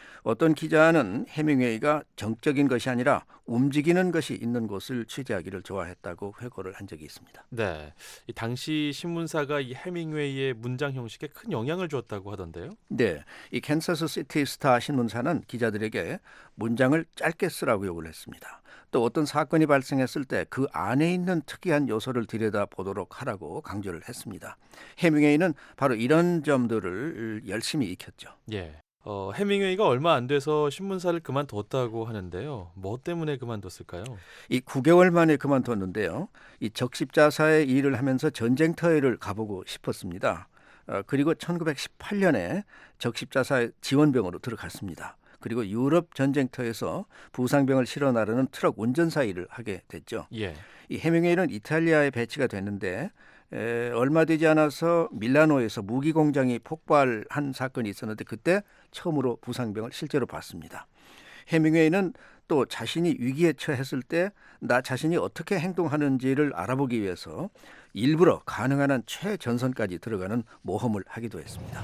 어떤 기자는 해밍웨이가 정적인 것이 아니라 움직이는 것이 있는 곳을 취재하기를 좋아했다고 회고를 한 적이 있습니다. 네, 이 당시 신문사가 이 해밍웨이의 문장 형식에 큰 영향을 주었다고 하던데요. 네, 이 캔사스 시티 스타 신문사는 기자들에게 문장을 짧게 쓰라고 요구를 했습니다. 또 어떤 사건이 발생했을 때 그 안에 있는 특이한 요소를 들여다보도록 하라고 강조를 했습니다. 해밍웨이는 바로 이런 점들을 열심히 익혔죠. 예. 해밍웨이가 얼마 안 돼서 신문사를 그만뒀다고 하는데요. 뭐 때문에 그만뒀을까요? 이 9개월 만에 그만뒀는데요. 이 적십자사의 일을 하면서 전쟁터에를 가보고 싶었습니다. 그리고 1918년에 적십자사 지원병으로 들어갔습니다. 그리고 유럽 전쟁터에서 부상병을 실어 나르는 트럭 운전사 일을 하게 됐죠. 예. 이 해밍웨이는 이탈리아에 배치가 됐는데 얼마 되지 않아서 밀라노에서 무기 공장이 폭발한 사건이 있었는데 그때 처음으로 부상병을 실제로 봤습니다. 해밍웨이는 또 자신이 위기에 처했을 때 나 자신이 어떻게 행동하는지를 알아보기 위해서 일부러 가능한 한 최전선까지 들어가는 모험을 하기도 했습니다.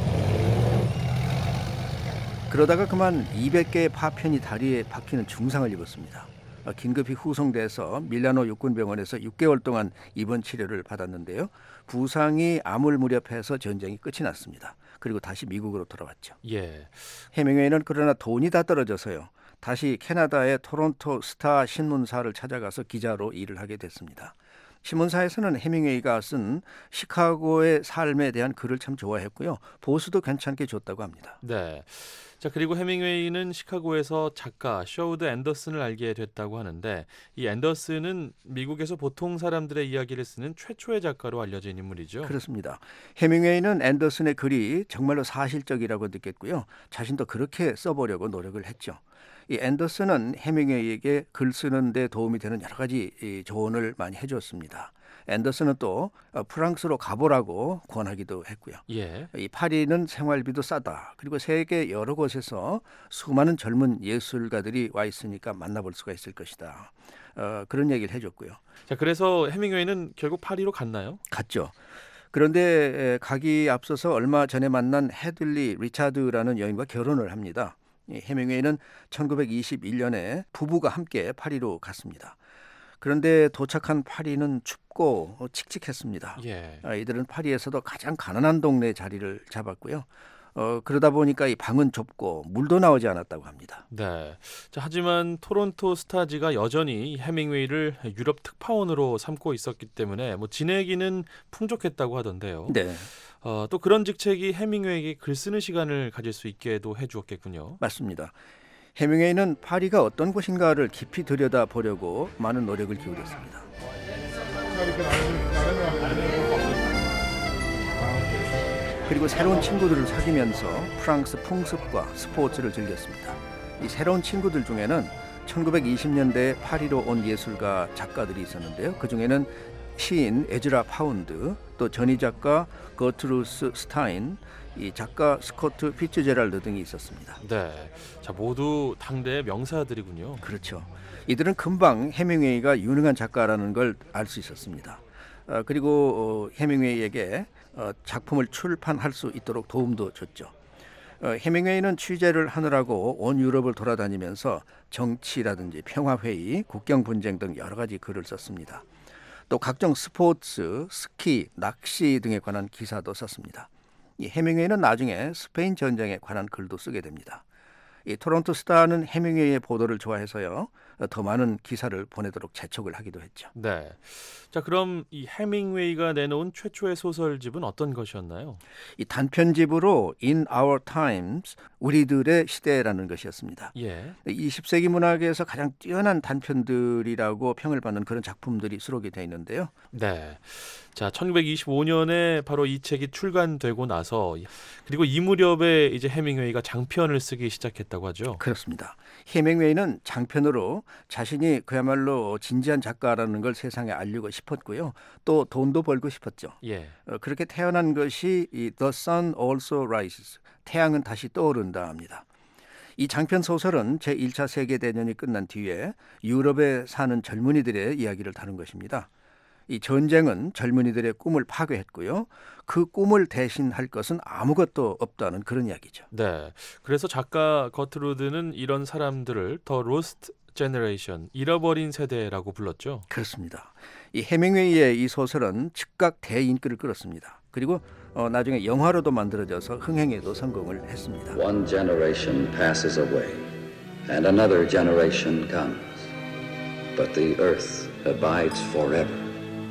그러다가 그만 200개의 파편이 다리에 박히는 중상을 입었습니다. 긴급히 후송돼서 밀라노 육군병원에서 6개월 동안 입원 치료를 받았는데요. 부상이 암을 무렵해서 전쟁이 끝이 났습니다. 그리고 다시 미국으로 돌아왔죠. 예. 해밍웨이는 그러나 돈이 다 떨어져서요. 다시 캐나다의 토론토 스타 신문사를 찾아가서 기자로 일을 하게 됐습니다. 신문사에서는 해밍웨이가 쓴 시카고의 삶에 대한 글을 참 좋아했고요. 보수도 괜찮게 줬다고 합니다. 네. 자, 그리고 해밍웨이는 시카고에서 작가 셔우드 앤더슨을 알게 됐다고 하는데 이 앤더슨은 미국에서 보통 사람들의 이야기를 쓰는 최초의 작가로 알려진 인물이죠. 그렇습니다. 해밍웨이는 앤더슨의 글이 정말로 사실적이라고 느꼈고요. 자신도 그렇게 써보려고 노력을 했죠. 이 앤더슨은 해밍웨이에게 글 쓰는 데 도움이 되는 여러 가지 조언을 많이 해줬습니다. 앤더슨은 또 프랑스로 가보라고 권하기도 했고요. 예. 이 파리는 생활비도 싸다. 그리고 세계 여러 곳에서 수많은 젊은 예술가들이 와 있으니까 만나볼 수가 있을 것이다. 그런 얘기를 해줬고요. 자, 그래서 해밍웨이는 결국 파리로 갔나요? 갔죠. 그런데 가기 앞서서 얼마 전에 만난 헤들리 리차드라는 여인과 결혼을 합니다. 해밍웨이는 1921년에 부부가 함께 파리로 갔습니다. 그런데 도착한 파리는 춥고 칙칙했습니다. 예. 이들은 파리에서도 가장 가난한 동네에 자리를 잡았고요. 그러다 보니까 이 방은 좁고 물도 나오지 않았다고 합니다. 네. 자, 하지만 토론토 스타지가 여전히 해밍웨이를 유럽 특파원으로 삼고 있었기 때문에 뭐 지내기는 풍족했다고 하던데요. 네. 또 그런 직책이 해밍웨이에게 글 쓰는 시간을 가질 수 있게도 해주었겠군요. 맞습니다. 해밍웨이는 파리가 어떤 곳인가를 깊이 들여다보려고 많은 노력을 기울였습니다. 그리고 새로운 친구들을 사귀면서 프랑스 풍습과 스포츠를 즐겼습니다. 이 새로운 친구들 중에는 1920년대에 파리로 온 예술가 작가들이 있었는데요. 그중에는 시인 에즈라 파운드, 또 전위 작가 거트루스 스타인, 이 작가 스코트 피츠제랄드 등이 있었습니다. 네, 자 모두 당대의 명사들이군요. 그렇죠. 이들은 금방 해밍웨이가 유능한 작가라는 걸 알 수 있었습니다. 그리고 해밍웨이에게 작품을 출판할 수 있도록 도움도 줬죠. 해밍웨이는 취재를 하느라고 온 유럽을 돌아다니면서 정치라든지 평화회의, 국경분쟁 등 여러 가지 글을 썼습니다. 또 각종 스포츠, 스키, 낚시 등에 관한 기사도 썼습니다. 이 해밍웨이는 나중에 스페인 전쟁에 관한 글도 쓰게 됩니다. 이 토론토 스타는 해밍웨이의 보도를 좋아해서요. 더 많은 기사를 보내도록 재촉을 하기도 했죠. 네. 자, 그럼 이 해밍웨이가 내놓은 최초의 소설집은 어떤 것이었나요? 이 단편집으로 In Our Times, 우리들의 시대라는 것이었습니다. 예. 20세기 문학에서 가장 뛰어난 단편들이라고 평을 받는 그런 작품들이 수록이 되어 있는데요. 네. 자, 1925년에 바로 이 책이 출간되고 나서 그리고 이 무렵에 이제 해밍웨이가 장편을 쓰기 시작했다고 하죠. 그렇습니다. 해밍웨이는 장편으로 자신이 그야말로 진지한 작가라는 걸 세상에 알리고 싶었고요. 또 돈도 벌고 싶었죠. 예. 그렇게 태어난 것이 이 The Sun Also Rises, 태양은 다시 떠오른다 합니다. 이 장편 소설은 제1차 세계대전이 끝난 뒤에 유럽에 사는 젊은이들의 이야기를 다룬 것입니다. 이 전쟁은 젊은이들의 꿈을 파괴했고요. 그 꿈을 대신할 것은 아무것도 없다는 그런 이야기죠. 네. 그래서 작가 거트루드는 이런 사람들을 더 로스트 제너레이션, 잃어버린 세대라고 불렀죠. 그렇습니다. 이 해밍웨이의 이 소설은 즉각 대인기를 끌었습니다. 그리고 나중에 영화로도 만들어져서 흥행에도 성공을 했습니다. One generation passes away and another generation comes. But the earth abides forever.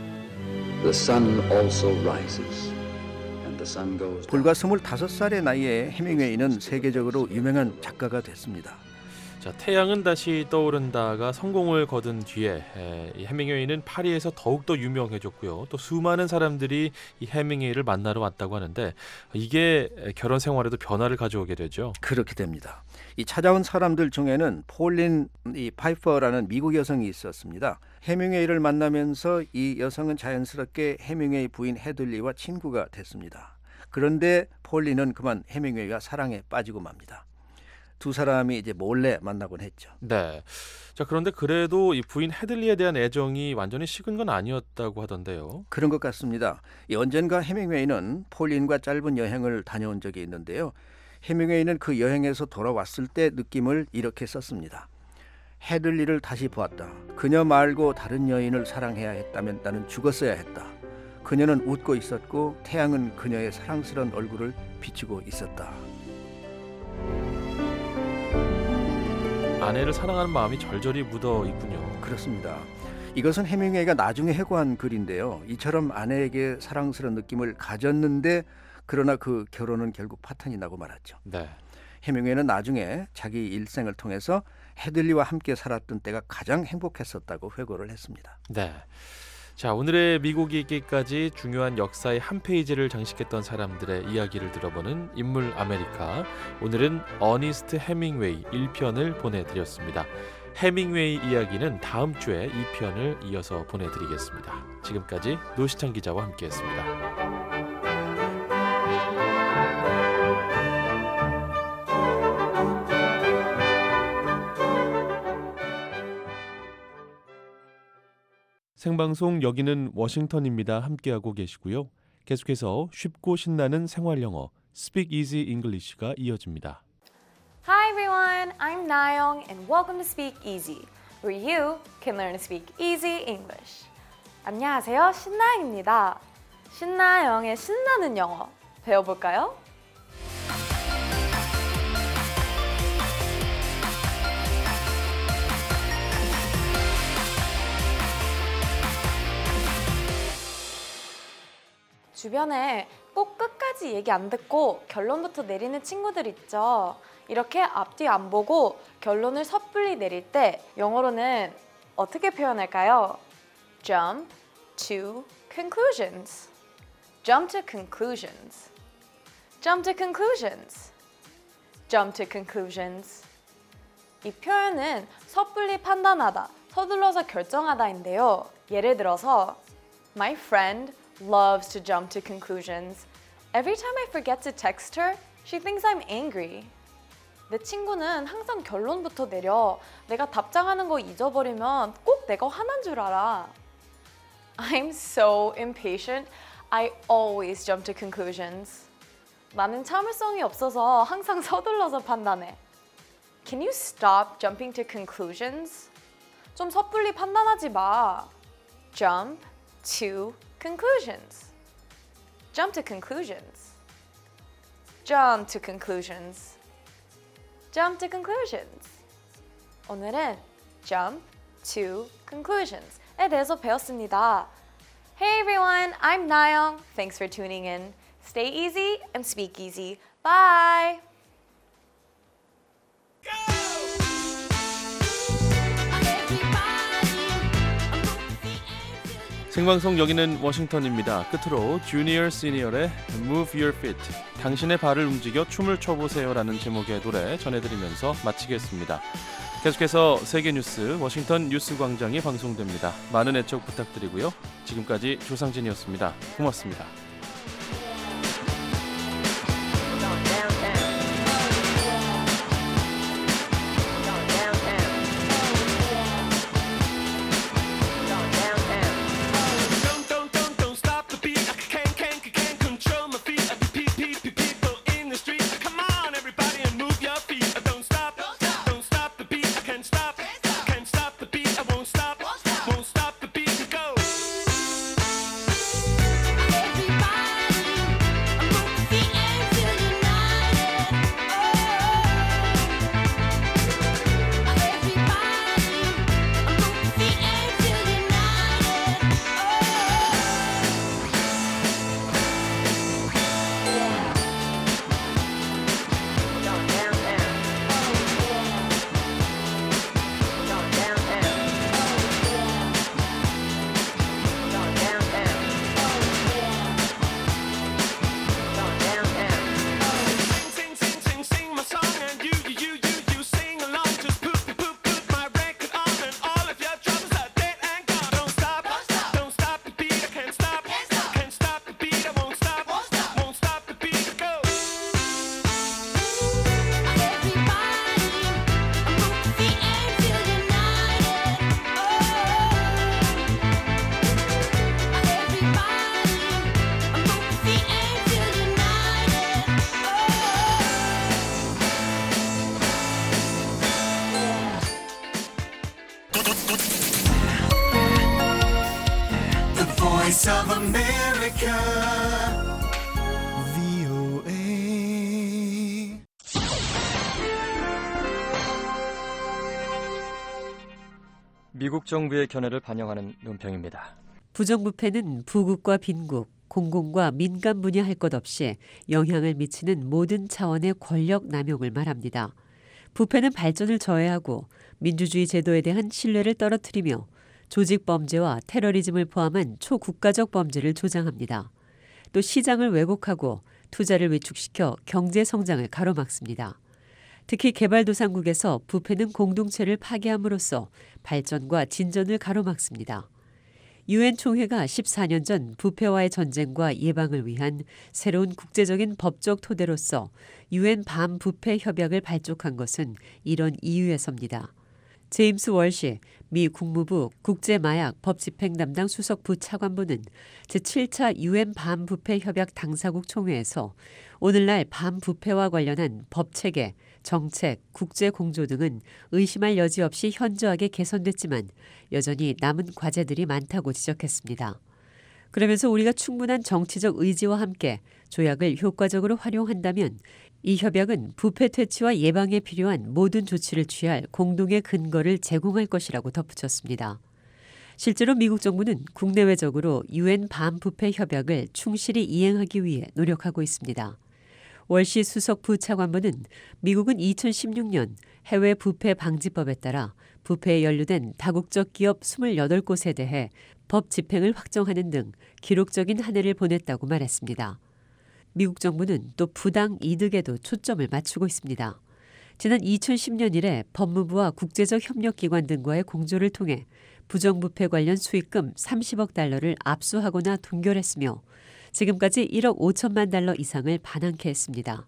The sun also rises and the sun goes down. 불과 25살의 나이에 해밍웨이는 세계적으로 유명한 작가가 됐습니다. 자, 태양은 다시 떠오른다가 성공을 거둔 뒤에 이 해밍웨이는 파리에서 더욱더 유명해졌고요. 또 수많은 사람들이 이 해밍웨이를 만나러 왔다고 하는데 이게 결혼 생활에도 변화를 가져오게 되죠. 그렇게 됩니다. 이 찾아온 사람들 중에는 폴린 이 파이퍼라는 미국 여성이 있었습니다. 해밍웨이를 만나면서 이 여성은 자연스럽게 해밍웨이 부인 헤들리와 친구가 됐습니다. 그런데 폴린은 그만 해밍웨이와 사랑에 빠지고 맙니다. 두 사람이 이제 몰래 만나곤 했죠. 네. 자, 그런데 그래도 이 부인 헤들리에 대한 애정이 완전히 식은 건 아니었다고 하던데요. 그런 것 같습니다. 언젠가 해밍웨이는 폴린과 짧은 여행을 다녀온 적이 있는데요. 해밍웨이는 그 여행에서 돌아왔을 때 느낌을 이렇게 썼습니다. 헤들리를 다시 보았다. 그녀 말고 다른 여인을 사랑해야 했다면 나는 죽었어야 했다. 그녀는 웃고 있었고 태양은 그녀의 사랑스러운 얼굴을 비추고 있었다. 아내를 사랑하는 마음이 절절히 묻어 있군요. 그렇습니다. 이것은 해밍웨이가 나중에 해고한 글인데요. 이처럼 아내에게 사랑스러운 느낌을 가졌는데 그러나 그 결혼은 결국 파탄이 나고 말았죠. 네. 해밍웨이는 나중에 자기 일생을 통해서 헤들리와 함께 살았던 때가 가장 행복했었다고 회고를 했습니다. 네. 자, 오늘의 미국 얘기까지 중요한 역사의 한 페이지를 장식했던 사람들의 이야기를 들어보는 인물 아메리카. 오늘은 어니스트 해밍웨이 1편을 보내드렸습니다. 해밍웨이 이야기는 다음 주에 2편을 이어서 보내드리겠습니다. 지금까지 노시창 기자와 함께했습니다. 생방송 여기는 워싱턴입니다. 함께하고 계시고요. 계속해서 쉽고 신나는 생활영어 Speak Easy English가 이어집니다. Hi everyone, I'm Nayoung and welcome to Speak Easy, where you can learn to speak easy English. 안녕하세요, 신나영입니다. 신나영의 신나는 영어 배워볼까요? 주변에 꼭 끝까지 얘기 안 듣고 결론부터 내리는 친구들 있죠. 이렇게 앞뒤 안 보고 결론을 섣불리 내릴 때 영어로는 어떻게 표현할까요? Jump to conclusions. Jump to conclusions. Jump to conclusions. Jump to conclusions. 이 표현은 섣불리 판단하다, 서둘러서 결정하다인데요. 예를 들어서 My friend loves to jump to conclusions. Every time I forget to text her, she thinks I'm angry. 내 친구는 항상 결론부터 내려. 내가 답장하는 거 잊어버리면 꼭 내가 화난 줄 알아. I'm so impatient. I always jump to conclusions. 나는 참을성이 없어서 항상 서둘러서 판단해. Can you stop jumping to conclusions? 좀 섣불리 판단하지 마. Jump to conclusions. Jump to conclusions. Jump to conclusions. Jump to conclusions. 오늘은 jump to conclusions에 대해서 배웠습니다. Hey everyone, I'm Nayoung. Thanks for tuning in. Stay easy and speak easy. Bye. 생방송 여기는 워싱턴입니다. 끝으로 주니어 시니어의 Move Your Feet, 당신의 발을 움직여 춤을 춰보세요라는 제목의 노래 전해드리면서 마치겠습니다. 계속해서 세계 뉴스 워싱턴 뉴스광장이 방송됩니다. 많은 애청 부탁드리고요. 지금까지 조상진이었습니다. 고맙습니다. Everybody Voice of America, VOA. 미국 정부의 견해를 반영하는 논평입니다. 부정부패는 부국과 빈국, 공공과 민간 분야 할 것 없이 영향을 미치는 모든 차원의 권력 남용을 말합니다. 부패는 발전을 저해하고 민주주의 제도에 대한 신뢰를 떨어뜨리며 조직범죄와 테러리즘을 포함한 초국가적 범죄를 조장합니다. 또 시장을 왜곡하고 투자를 위축시켜 경제 성장을 가로막습니다. 특히 개발도상국에서 부패는 공동체를 파괴함으로써 발전과 진전을 가로막습니다. 유엔 총회가 14년 전 부패와의 전쟁과 예방을 위한 새로운 국제적인 법적 토대로서 유엔 반부패 협약을 발족한 것은 이런 이유에서입니다. 제임스 월시 미 국무부 국제마약 법집행 담당 수석 부차관보는 제7차 유엔 반부패 협약 당사국 총회에서 오늘날 반부패와 관련한 법체계, 정책, 국제공조 등은 의심할 여지 없이 현저하게 개선됐지만 여전히 남은 과제들이 많다고 지적했습니다. 그러면서 우리가 충분한 정치적 의지와 함께 조약을 효과적으로 활용한다면 이 협약은 부패 퇴치와 예방에 필요한 모든 조치를 취할 공동의 근거를 제공할 것이라고 덧붙였습니다. 실제로 미국 정부는 국내외적으로 유엔 반부패 협약을 충실히 이행하기 위해 노력하고 있습니다. 월시 수석 부차관보는 미국은 2016년 해외 부패 방지법에 따라 부패에 연루된 다국적 기업 28곳에 대해 법 집행을 확정하는 등 기록적인 한 해를 보냈다고 말했습니다. 미국 정부는 또 부당 이득에도 초점을 맞추고 있습니다. 지난 2010년 이래 법무부와 국제적 협력기관 등과의 공조를 통해 부정부패 관련 수익금 30억 달러를 압수하거나 동결했으며 지금까지 1억 5천만 달러 이상을 반환케 했습니다.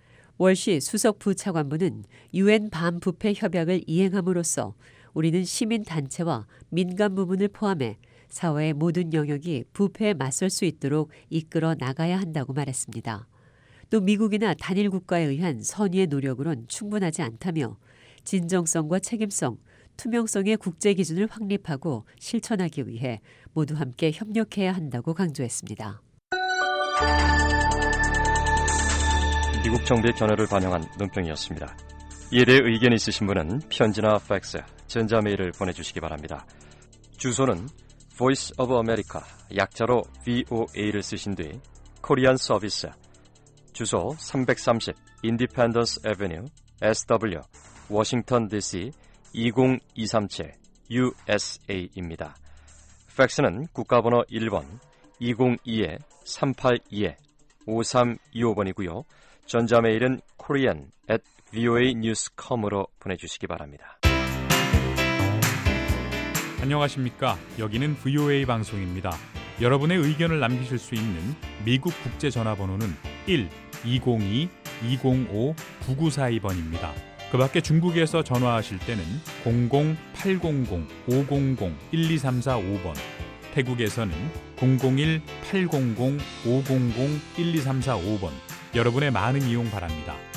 월시 수석 부차관보는 유엔 반부패 협약을 이행함으로써 우리는 시민단체와 민간 부문을 포함해 사회의 모든 영역이 부패에 맞설 수 있도록 이끌어 나가야 한다고 말했습니다. 또 미국이나 단일 국가에 의한 선의의 노력으론 충분하지 않다며 진정성과 책임성, 투명성의 국제 기준을 확립하고 실천하기 위해 모두 함께 협력해야 한다고 강조했습니다. 미국 정부의 견해를 반영한 논평이었습니다. 이에 대해 의견 있으신 분은 편지나 팩스, 전자메일을 보내주시기 바랍니다. 주소는 Voice of America, 약자로 VOA를 쓰신 뒤 코리안 서비스, 주소 330 Independence Avenue, SW, 워싱턴 DC 20237 USA입니다. 팩스는 국가번호 1번 202-382-5325번이고요. 전자메일은 korean@voanews.com으로 보내주시기 바랍니다. 안녕하십니까. 여기는 VOA 방송입니다. 여러분의 의견을 남기실 수 있는 미국 국제 전화번호는 1-202-205-9942번입니다. 그 밖에 중국에서 전화하실 때는 00800-500-12345번, 태국에서는 001-800-500-12345번, 여러분의 많은 이용 바랍니다.